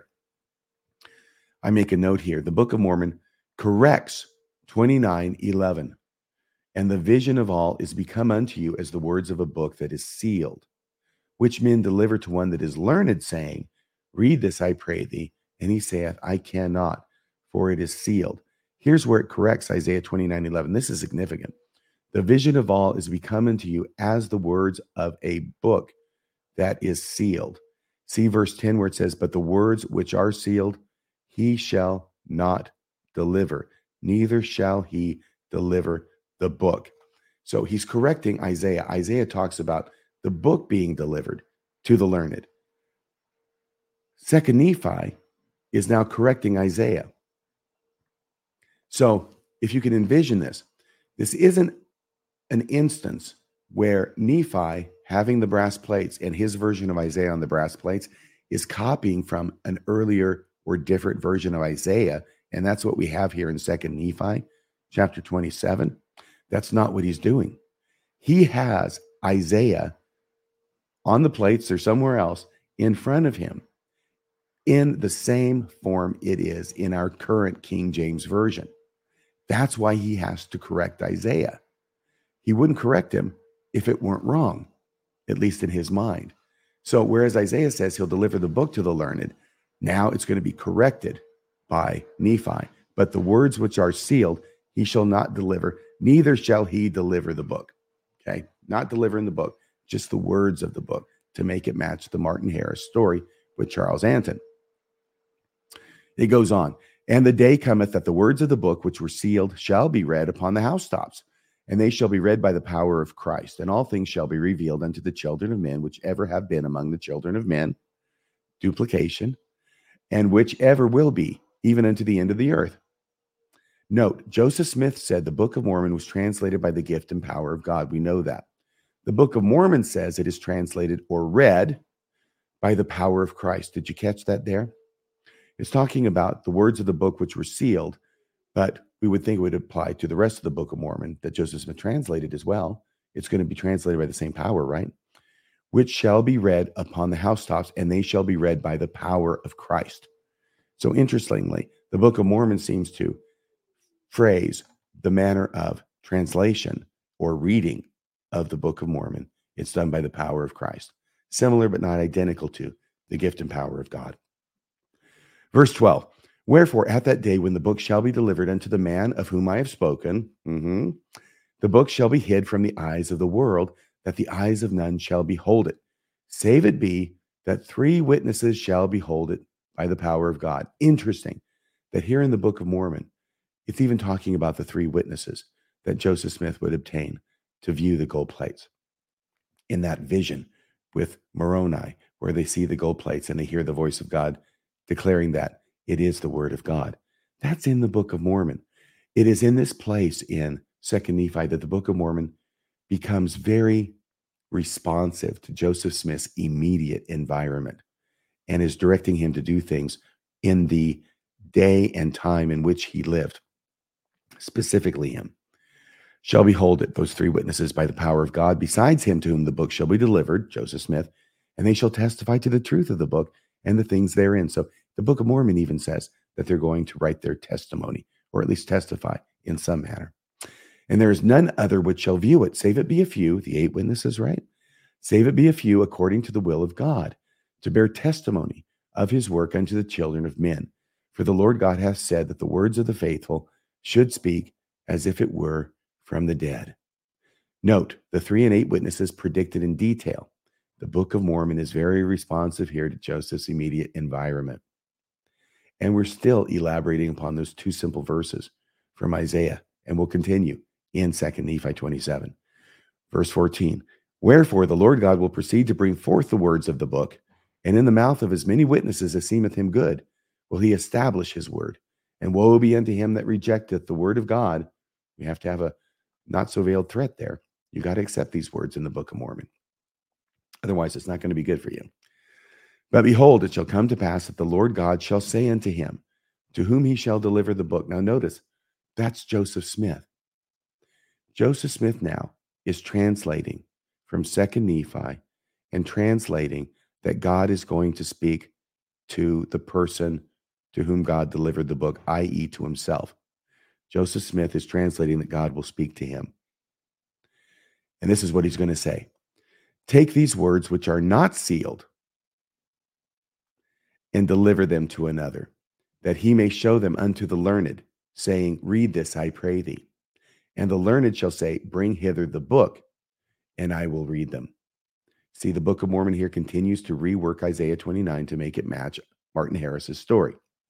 I make a note here. The Book of Mormon corrects twenty-nine eleven. And the vision of all is become unto you as the words of a book that is sealed, which men deliver to one that is learned, saying, read this, I pray thee. And he saith, I cannot, for it is sealed. Here's where it corrects Isaiah twenty-nine eleven. This is significant. The vision of all is become unto you as the words of a book that is sealed. See verse ten where it says, but the words which are sealed, he shall not deliver, neither shall he deliver the book. So he's correcting Isaiah. Isaiah talks about the book being delivered to the learned. Second Nephi is now correcting Isaiah. So if you can envision this, this isn't an instance where Nephi, having the brass plates and his version of Isaiah on the brass plates, is copying from an earlier or different version of Isaiah. And that's what we have here in Second Nephi, chapter twenty-seven. That's not what he's doing. He has Isaiah on the plates or somewhere else in front of him in the same form it is in our current King James Version. That's why he has to correct Isaiah. He wouldn't correct him if it weren't wrong, at least in his mind. So whereas Isaiah says he'll deliver the book to the learned, now it's going to be corrected by Nephi. But the words which are sealed, he shall not deliver, neither shall he deliver the book. Okay, not delivering the book, just the words of the book to make it match the Martin Harris story with Charles Anton. It goes on, and the day cometh that the words of the book which were sealed shall be read upon the housetops, and they shall be read by the power of Christ, and all things shall be revealed unto the children of men, which ever have been among the children of men, duplication, and which ever will be, even unto the end of the earth. Note, Joseph Smith said the Book of Mormon was translated by the gift and power of God. We know that. The Book of Mormon says it is translated or read by the power of Christ. Did you catch that there? It's talking about the words of the book which were sealed, but we would think it would apply to the rest of the Book of Mormon that Joseph Smith translated as well. It's going to be translated by the same power, right? Which shall be read upon the housetops, and they shall be read by the power of Christ. So interestingly, the Book of Mormon seems to phrase the manner of translation or reading of the Book of Mormon. It's done by the power of Christ. Similar but not identical to the gift and power of God. Verse twelve, wherefore at that day when the book shall be delivered unto the man of whom I have spoken, mm-hmm, the book shall be hid from the eyes of the world, that the eyes of none shall behold it, save it be that three witnesses shall behold it by the power of God. Interesting that here in the Book of Mormon, it's even talking about the three witnesses that Joseph Smith would obtain to view the gold plates. In that vision with Moroni, where they see the gold plates and they hear the voice of God declaring that it is the word of God. That's in the Book of Mormon. It is in this place in Second Nephi that the Book of Mormon becomes very responsive to Joseph Smith's immediate environment and is directing him to do things in the day and time in which he lived, specifically him. shall behold it, those three witnesses by the power of God, besides him to whom the book shall be delivered, Joseph Smith, and they shall testify to the truth of the book and the things therein. So the Book of Mormon even says that they're going to write their testimony, or at least testify in some manner. And there is none other which shall view it, save it be a few, the eight witnesses, right? Save it be a few according to the will of God, to bear testimony of his work unto the children of men. For the Lord God hath said that the words of the faithful should speak as if it were from the dead. Note, the three and eight witnesses predicted in detail. The Book of Mormon is very responsive here to Joseph's immediate environment. And we're still elaborating upon those two simple verses from Isaiah, and we'll continue in Second Nephi twenty-seven. Verse fourteen, wherefore the Lord God will proceed to bring forth the words of the book, and in the mouth of as many witnesses as seemeth him good will he establish his word. And woe be unto him that rejecteth the word of God. We have to have a not so veiled threat there. You got to accept these words in the Book of Mormon. Otherwise, it's not going to be good for you. But behold, it shall come to pass that the Lord God shall say unto him, to whom he shall deliver the book. Now notice, that's Joseph Smith. Joseph Smith now is translating from Second Nephi and translating that God is going to speak to the person to whom God delivered the book, that is to himself. Joseph Smith is translating that God will speak to him. And this is what he's going to say. Take these words which are not sealed and deliver them to another, that he may show them unto the learned, saying, read this, I pray thee. And the learned shall say, bring hither the book, and I will read them. See, the Book of Mormon here continues to rework Isaiah twenty-nine to make it match Martin Harris's story.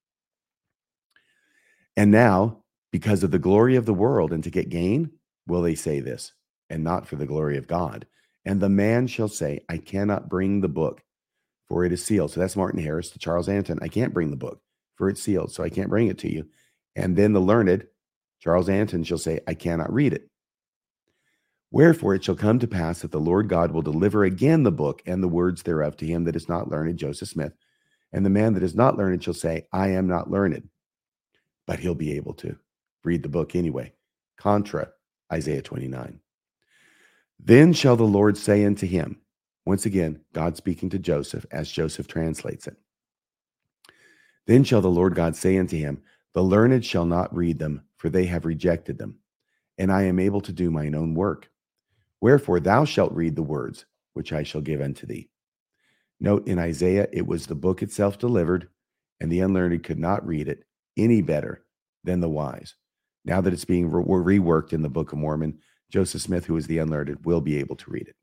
And now, because of the glory of the world and to get gain, will they say this, and not for the glory of God. And the man shall say, I cannot bring the book, for it is sealed. So that's Martin Harris to Charles Anton. I can't bring the book, for it's sealed, so I can't bring it to you. And then the learned, Charles Anton, shall say, I cannot read it. Wherefore it shall come to pass that the Lord God will deliver again the book and the words thereof to him that is not learned, Joseph Smith. And the man that is not learned shall say, I am not learned. But he'll be able to read the book anyway. Contra Isaiah twenty-nine. Then shall the Lord say unto him, once again, God speaking to Joseph as Joseph translates it. Then shall the Lord God say unto him, the learned shall not read them, for they have rejected them, and I am able to do mine own work. Wherefore thou shalt read the words which I shall give unto thee. Note, in Isaiah, it was the book itself delivered, and the unlearned could not read it any better than the wise. Now that it's being re- reworked in the Book of Mormon, Joseph Smith, who is the unlearned, will be able to read it.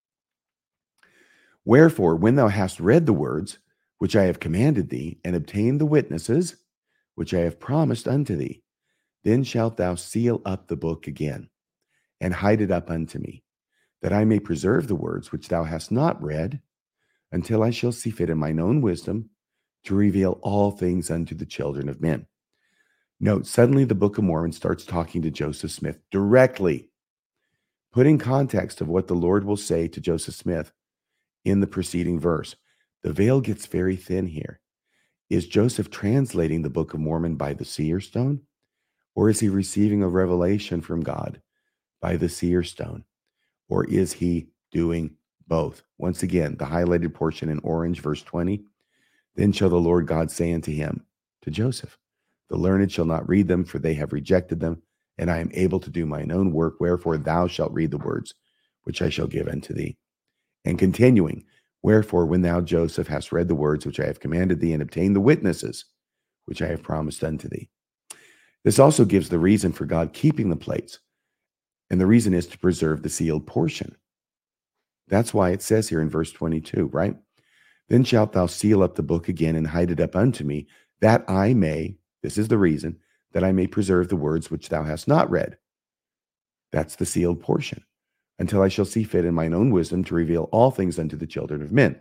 Wherefore, when thou hast read the words which I have commanded thee, and obtained the witnesses which I have promised unto thee, then shalt thou seal up the book again, and hide it up unto me, that I may preserve the words which thou hast not read, until I shall see fit in mine own wisdom to reveal all things unto the children of men. Note, suddenly the Book of Mormon starts talking to Joseph Smith directly, putting context of what the Lord will say to Joseph Smith in the preceding verse. The veil gets very thin here. Is Joseph translating the Book of Mormon by the seer stone, or is he receiving a revelation from God by the seer stone, or is he doing both? Once again, the highlighted portion in orange, verse twenty, then shall the Lord God say unto him, to Joseph, the learned shall not read them, for they have rejected them, and I am able to do mine own work. Wherefore thou shalt read the words which I shall give unto thee. And continuing, wherefore when thou, Joseph, hast read the words which I have commanded thee, and obtained the witnesses which I have promised unto thee. This also gives the reason for God keeping the plates. And the reason is to preserve the sealed portion. That's why it says here in verse twenty-two, right? Then shalt thou seal up the book again, and hide it up unto me, that I may, this is the reason, that I may preserve the words which thou hast not read. That's the sealed portion, until I shall see fit in mine own wisdom to reveal all things unto the children of men.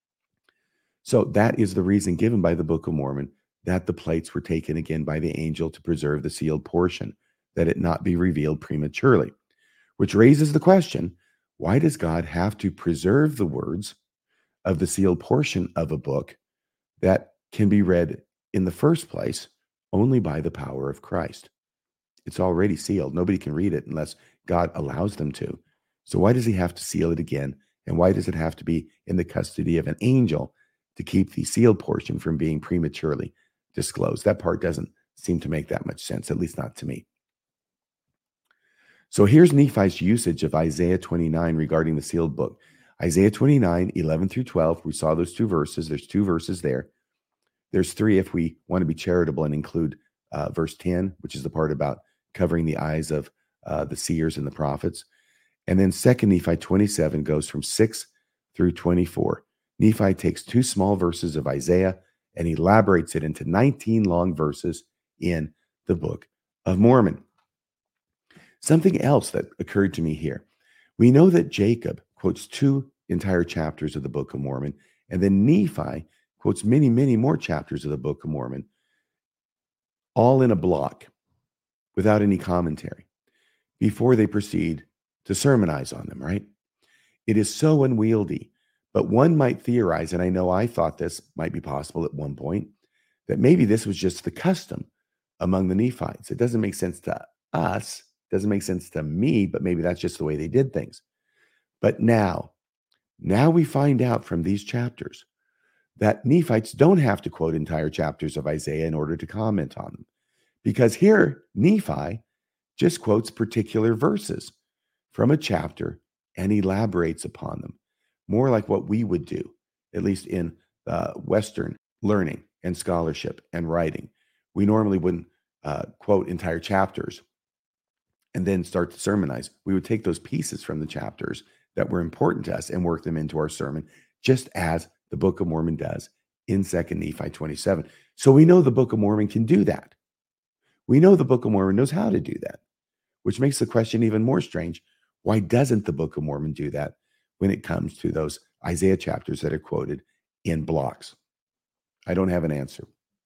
So that is the reason given by the Book of Mormon that the plates were taken again by the angel to preserve the sealed portion, that it not be revealed prematurely. Which raises the question, why does God have to preserve the words of the sealed portion of a book that can be read in the first place only by the power of Christ? It's already sealed. Nobody can read it unless God allows them to. So why does he have to seal it again? And why does it have to be in the custody of an angel to keep the sealed portion from being prematurely disclosed? That part doesn't seem to make that much sense, at least not to me. So here's Nephi's usage of Isaiah twenty-nine regarding the sealed book. Isaiah twenty-nine, eleven through twelve, we saw those two verses. There's two verses there. There's three if we want to be charitable and include uh, verse ten, which is the part about covering the eyes of uh, the seers and the prophets. And then Second Nephi twenty-seven goes from six through twenty-four. Nephi takes two small verses of Isaiah and elaborates it into nineteen long verses in the Book of Mormon. Something else that occurred to me here. We know that Jacob quotes two entire chapters of the Book of Mormon, and then Nephi quotes many, many more chapters of the Book of Mormon, all in a block without any commentary before they proceed to sermonize on them, right? It is so unwieldy, but one might theorize, and I know I thought this might be possible at one point, that maybe this was just the custom among the Nephites. It doesn't make sense to us, doesn't make sense to me, but maybe that's just the way they did things. But now, now we find out from these chapters that Nephites don't have to quote entire chapters of Isaiah in order to comment on them. Because here, Nephi just quotes particular verses from a chapter and elaborates upon them, more like what we would do, at least in uh, Western learning and scholarship and writing. We normally wouldn't uh, quote entire chapters and then start to sermonize. We would take those pieces from the chapters that were important to us and work them into our sermon, just as the Book of Mormon does in Second Nephi twenty-seven. So we know the Book of Mormon can do that. We know the Book of Mormon knows how to do that, which makes the question even more strange. Why doesn't the Book of Mormon do that when it comes to those Isaiah chapters that are quoted in blocks? I don't have an answer.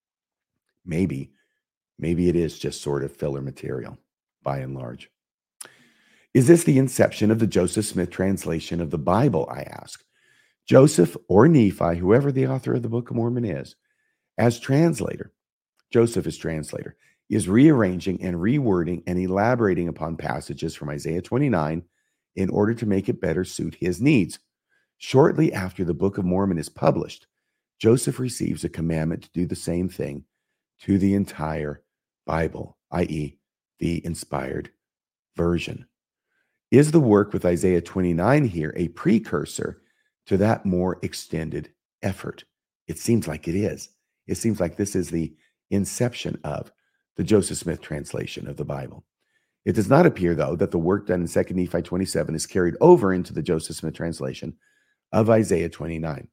Maybe, maybe it is just sort of filler material by and large. Is this the inception of the Joseph Smith translation of the Bible, I ask? Joseph or Nephi, whoever the author of the Book of Mormon is, as translator, Joseph as translator, is rearranging and rewording and elaborating upon passages from Isaiah twenty-nine in order to make it better suit his needs. Shortly after the Book of Mormon is published, Joseph receives a commandment to do the same thing to the entire Bible, that is, the inspired version. Is the work with Isaiah twenty-nine here a precursor to that more extended effort? It seems like it is. It seems like this is the inception of the Joseph Smith translation of the Bible. It does not appear, though, that the work done in Second Nephi twenty-seven is carried over into the Joseph Smith translation of Isaiah twenty-nine.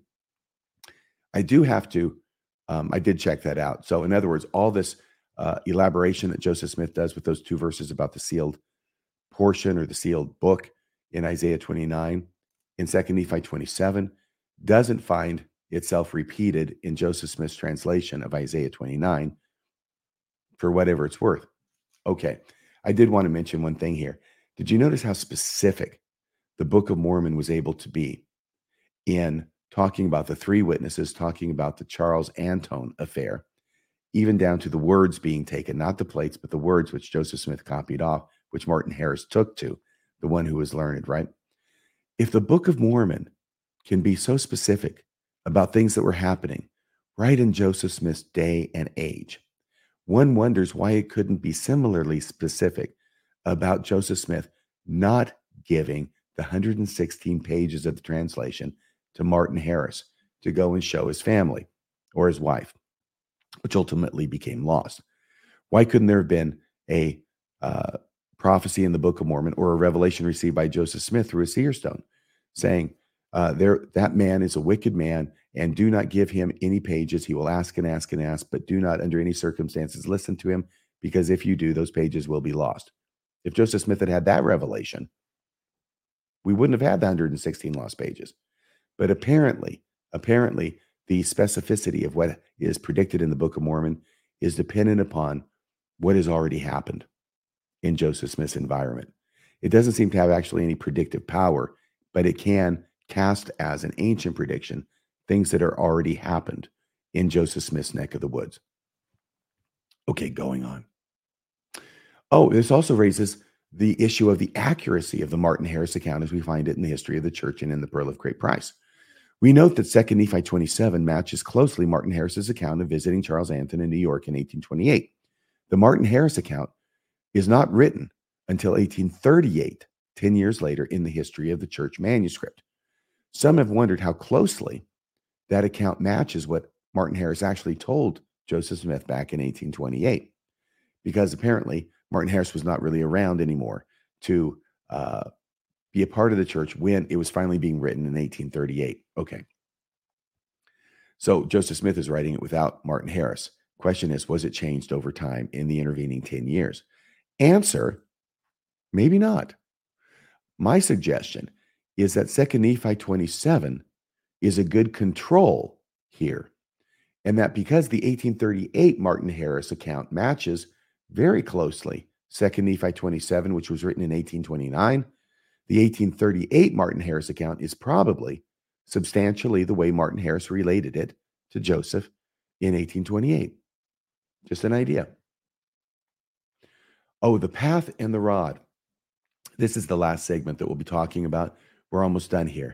I do have to, um, I did check that out. So in other words, all this uh, elaboration that Joseph Smith does with those two verses about the sealed portion or the sealed book in Isaiah twenty-nine, in Second Nephi twenty-seven, doesn't find itself repeated in Joseph Smith's translation of Isaiah twenty-nine, for whatever it's worth. Okay, I did want to mention one thing here. Did you notice how specific the Book of Mormon was able to be in talking about the three witnesses, talking about the Charles Antone affair, even down to the words being taken, not the plates, but the words which Joseph Smith copied off, which Martin Harris took to, the one who was learned, right? If the Book of Mormon can be so specific about things that were happening right in Joseph Smith's day and age, one wonders why it couldn't be similarly specific about Joseph Smith not giving the one hundred sixteen pages of the translation to Martin Harris to go and show his family or his wife, which ultimately became lost. Why couldn't there have been a uh, prophecy in the Book of Mormon or a revelation received by Joseph Smith through a seer stone saying, uh, there, that man is a wicked man, and do not give him any pages. He will ask and ask and ask, but do not under any circumstances listen to him, because if you do, those pages will be lost. If Joseph Smith had had that revelation, we wouldn't have had the one hundred sixteen lost pages. But apparently, apparently, the specificity of what is predicted in the Book of Mormon is dependent upon what has already happened in Joseph Smith's environment. It doesn't seem to have actually any predictive power, but it can cast as an ancient prediction things that are already happened in Joseph Smith's neck of the woods. Okay, going on. Oh, this also raises the issue of the accuracy of the Martin Harris account as we find it in the history of the church and in the Pearl of Great Price. We note that Second Nephi twenty-seven matches closely Martin Harris's account of visiting Charles Anthony in New York in eighteen twenty-eight. The Martin Harris account is not written until eighteen thirty-eight, ten years later in the history of the church manuscript. Some have wondered how closely that account matches what Martin Harris actually told Joseph Smith back in eighteen twenty-eight, because apparently Martin Harris was not really around anymore to uh, be a part of the church when it was finally being written in eighteen thirty-eight. Okay. So Joseph Smith is writing it without Martin Harris. Question is, was it changed over time in the intervening ten years? Answer, maybe not. My suggestion is that Second Nephi twenty-seven is a good control here, and that because the eighteen thirty-eight Martin Harris account matches very closely Second Nephi twenty-seven, which was written in eighteen twenty-nine, the eighteen thirty-eight Martin Harris account is probably substantially the way Martin Harris related it to Joseph in eighteen twenty-eight. Just an idea. Oh, the path and the rod. This is the last segment that we'll be talking about. We're almost done here.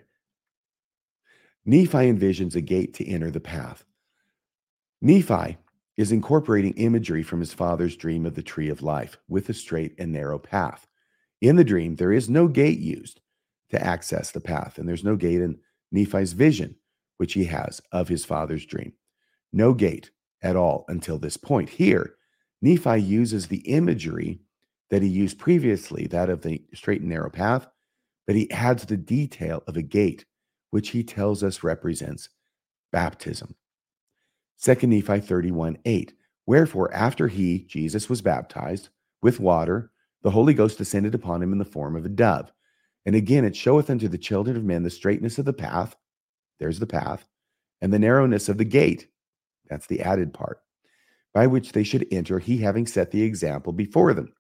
Nephi envisions a gate to enter the path. Nephi is incorporating imagery from his father's dream of the tree of life with a straight and narrow path. In the dream, there is no gate used to access the path, and there's no gate in Nephi's vision, which he has of his father's dream. No gate at all until this point. Here, Nephi uses the imagery that he used previously, that of the straight and narrow path, but he adds the detail of a gate, which he tells us represents baptism. Second Nephi thirty-one eight. Wherefore, after he, Jesus, was baptized with water, the Holy Ghost descended upon him in the form of a dove. And again, it showeth unto the children of men the straightness of the path, there's the path, and the narrowness of the gate, that's the added part, by which they should enter, he having set the example before them.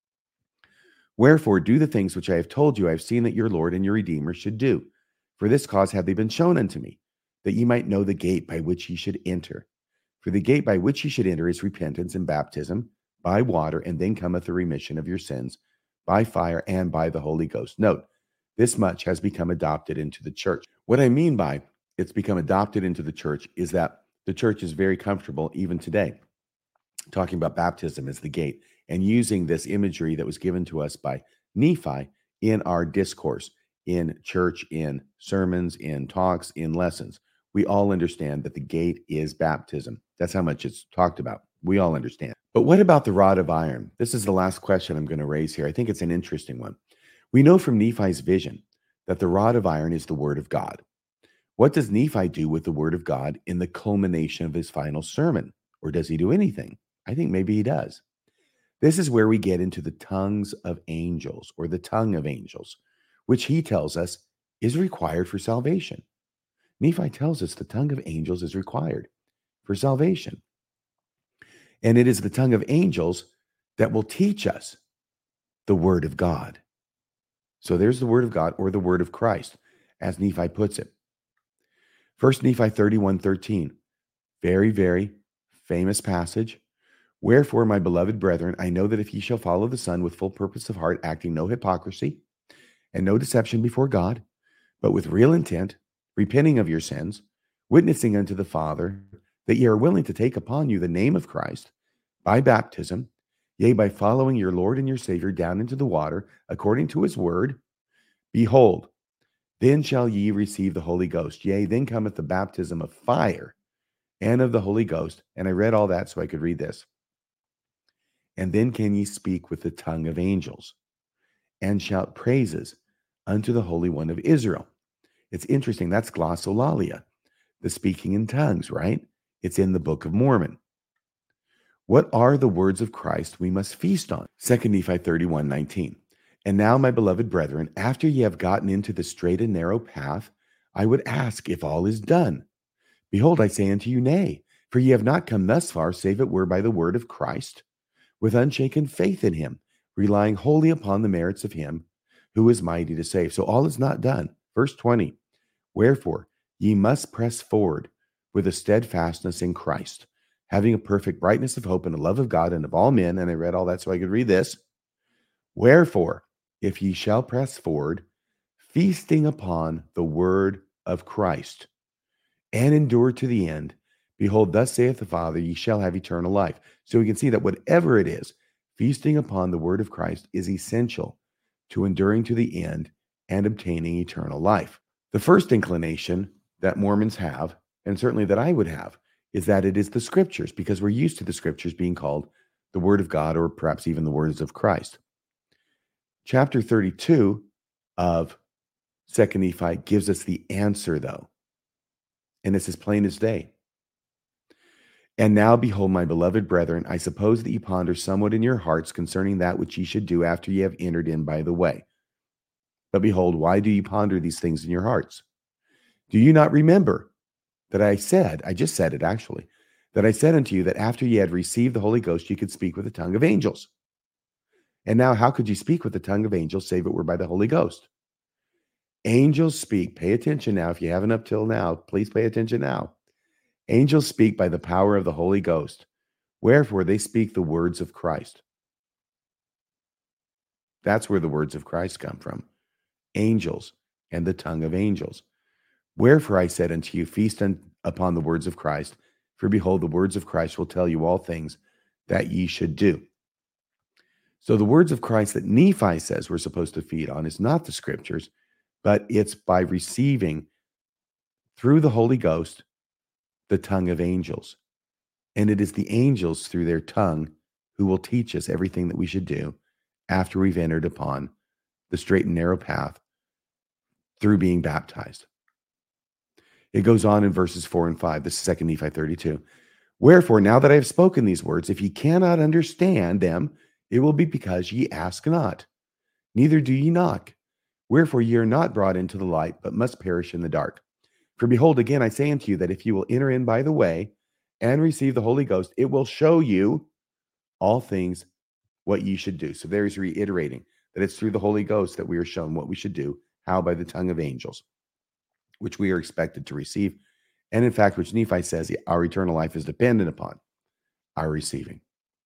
Wherefore, do the things which I have told you, I have seen that your Lord and your Redeemer should do. For this cause have they been shown unto me, that ye might know the gate by which ye should enter. For the gate by which ye should enter is repentance and baptism, by water, and then cometh the remission of your sins, by fire and by the Holy Ghost. Note, this much has become adopted into the church. What I mean by it's become adopted into the church is that the church is very comfortable, even today, talking about baptism as the gate and using this imagery that was given to us by Nephi in our discourse, in church, in sermons, in talks, in lessons. We all understand that the gate is baptism. That's how much it's talked about. We all understand. But what about the rod of iron? This is the last question I'm going to raise here. I think it's an interesting one. We know from Nephi's vision that the rod of iron is the word of God. What does Nephi do with the word of God in the culmination of his final sermon? Or does he do anything? I think maybe he does. This is where we get into the tongues of angels, or the tongue of angels, which he tells us is required for salvation. Nephi tells us the tongue of angels is required for salvation. And it is the tongue of angels that will teach us the word of God. So there's the word of God, or the word of Christ, as Nephi puts it. First Nephi thirty-one thirteen, very, very famous passage. Wherefore, my beloved brethren, I know that if ye shall follow the Son with full purpose of heart, acting no hypocrisy and no deception before God, but with real intent, repenting of your sins, witnessing unto the Father, that ye are willing to take upon you the name of Christ by baptism, yea, by following your Lord and your Savior down into the water, according to his word, behold, then shall ye receive the Holy Ghost. Yea, then cometh the baptism of fire and of the Holy Ghost. And I read all that so I could read this. And then can ye speak with the tongue of angels, and shout praises unto the Holy One of Israel. It's interesting. That's glossolalia, the speaking in tongues, right? It's in the Book of Mormon. What are the words of Christ we must feast on? Second Nephi thirty-one nineteen. And now, my beloved brethren, after ye have gotten into the straight and narrow path, I would ask if all is done. Behold, I say unto you, nay, for ye have not come thus far, save it were by the word of Christ, with unshaken faith in him, relying wholly upon the merits of him who is mighty to save. So all is not done. Verse twenty, wherefore ye must press forward with a steadfastness in Christ, having a perfect brightness of hope and a love of God and of all men. And I read all that so I could read this. Wherefore, if ye shall press forward, feasting upon the word of Christ, and endure to the end, behold, thus saith the Father, ye shall have eternal life. So we can see that whatever it is, feasting upon the word of Christ is essential to enduring to the end and obtaining eternal life. The first inclination that Mormons have, and certainly that I would have, is that it is the scriptures, because we're used to the scriptures being called the word of God, or perhaps even the words of Christ. Chapter thirty-two of Second Nephi gives us the answer, though, and it's as plain as day. And now, behold, my beloved brethren, I suppose that ye ponder somewhat in your hearts concerning that which ye should do after ye have entered in by the way. But behold, why do ye ponder these things in your hearts? Do you not remember that I said, I just said it actually, that I said unto you that after ye had received the Holy Ghost, ye could speak with the tongue of angels? And now, how could you speak with the tongue of angels, save it were by the Holy Ghost? Angels speak. Pay attention now. If you haven't up till now, please pay attention now. Angels speak by the power of the Holy Ghost. Wherefore, they speak the words of Christ. That's where the words of Christ come from. Angels and the tongue of angels. Wherefore, I said unto you, feast on, upon the words of Christ. For behold, the words of Christ will tell you all things that ye should do. So the words of Christ that Nephi says we're supposed to feed on is not the scriptures, but it's by receiving through the Holy Ghost the tongue of angels. And it is the angels through their tongue who will teach us everything that we should do after we've entered upon the straight and narrow path through being baptized. It goes on in verses four and five. This is Second Nephi thirty-two. Wherefore, now that I have spoken these words, if ye cannot understand them, it will be because ye ask not, neither do ye knock. Wherefore ye are not brought into the light, but must perish in the dark. For behold, again I say unto you that if you will enter in by the way and receive the Holy Ghost, it will show you all things what ye should do. So there he's reiterating that it's through the Holy Ghost that we are shown what we should do. How? By the tongue of angels, which we are expected to receive. And in fact, which Nephi says our eternal life is dependent upon our receiving.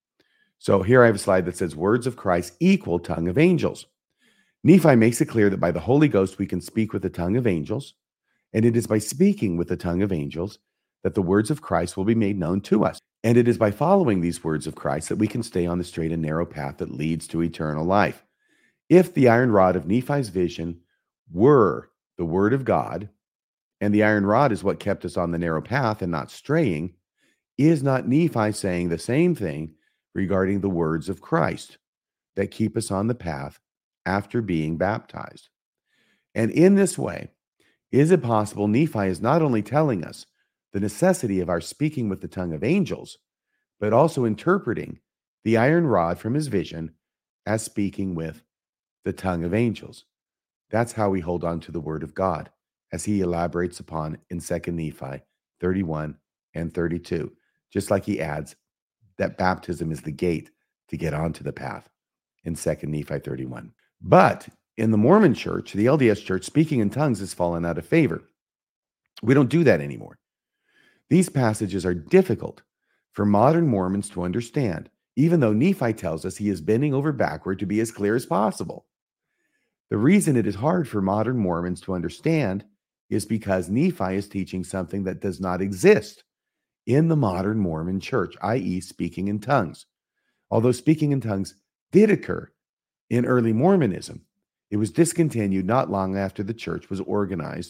So here I have a slide that says words of Christ equal tongue of angels. Nephi makes it clear that by the Holy Ghost we can speak with the tongue of angels, and it is by speaking with the tongue of angels that the words of Christ will be made known to us. And it is by following these words of Christ that we can stay on the straight and narrow path that leads to eternal life. If the iron rod of Nephi's vision were the word of God, and the iron rod is what kept us on the narrow path and not straying, is not Nephi saying the same thing regarding the words of Christ that keep us on the path after being baptized? And in this way, is it possible Nephi is not only telling us the necessity of our speaking with the tongue of angels, but also interpreting the iron rod from his vision as speaking with the tongue of angels? That's how we hold on to the word of God, as he elaborates upon in Second Nephi thirty-one and thirty-two, just like he adds that baptism is the gate to get onto the path in Second Nephi thirty-one. But in the Mormon church, the L D S church, speaking in tongues has fallen out of favor. We don't do that anymore. These passages are difficult for modern Mormons to understand, even though Nephi tells us he is bending over backward to be as clear as possible. The reason it is hard for modern Mormons to understand is because Nephi is teaching something that does not exist in the modern Mormon church, that is speaking in tongues. Although speaking in tongues did occur in early Mormonism, it was discontinued not long after the church was organized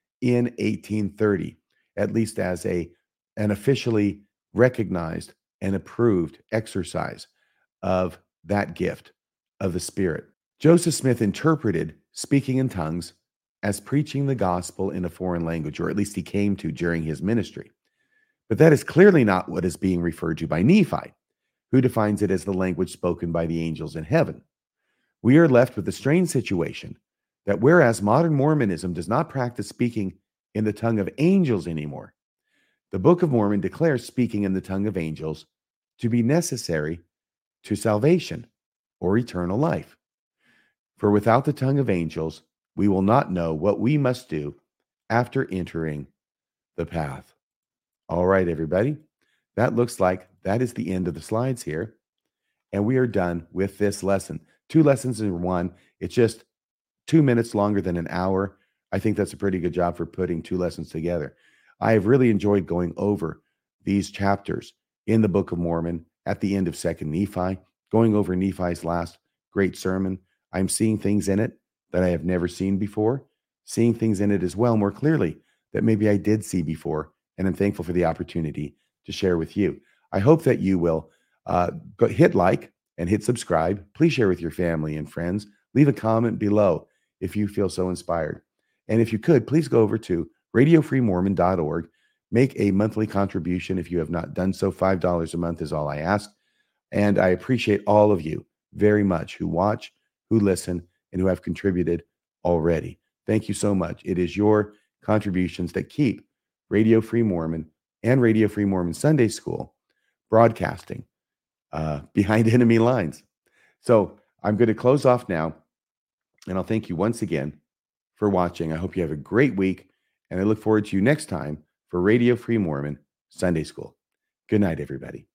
in eighteen thirty, at least as a, an officially recognized and approved exercise of that gift of the Spirit. Joseph Smith interpreted speaking in tongues as preaching the gospel in a foreign language, or at least he came to during his ministry. But that is clearly not what is being referred to by Nephi, who defines it as the language spoken by the angels in heaven. We are left with the strange situation that whereas modern Mormonism does not practice speaking in the tongue of angels anymore, the Book of Mormon declares speaking in the tongue of angels to be necessary to salvation or eternal life. For without the tongue of angels, we will not know what we must do after entering the path. All right, everybody, that looks like that is the end of the slides here, and we are done with this lesson. Two lessons in one. It's just two minutes longer than an hour. I think that's a pretty good job for putting two lessons together. I have really enjoyed going over these chapters in the Book of Mormon at the end of Second Nephi, going over Nephi's last great sermon. I'm seeing things in it that I have never seen before, seeing things in it as well more clearly that maybe I did see before, and I'm thankful for the opportunity to share with you. I hope that you will uh, go, hit like and hit subscribe. Please share with your family and friends. Leave a comment below if you feel so inspired. And if you could, please go over to radio free mormon dot org. Make a monthly contribution if you have not done so. five dollars a month is all I ask. And I appreciate all of you very much who watch, who listen, and who have contributed already. Thank you so much. It is your contributions that keep Radio Free Mormon and Radio Free Mormon Sunday School broadcasting uh, behind enemy lines. So I'm going to close off now, and I'll thank you once again for watching. I hope you have a great week, and I look forward to you next time for Radio Free Mormon Sunday School. Good night, everybody.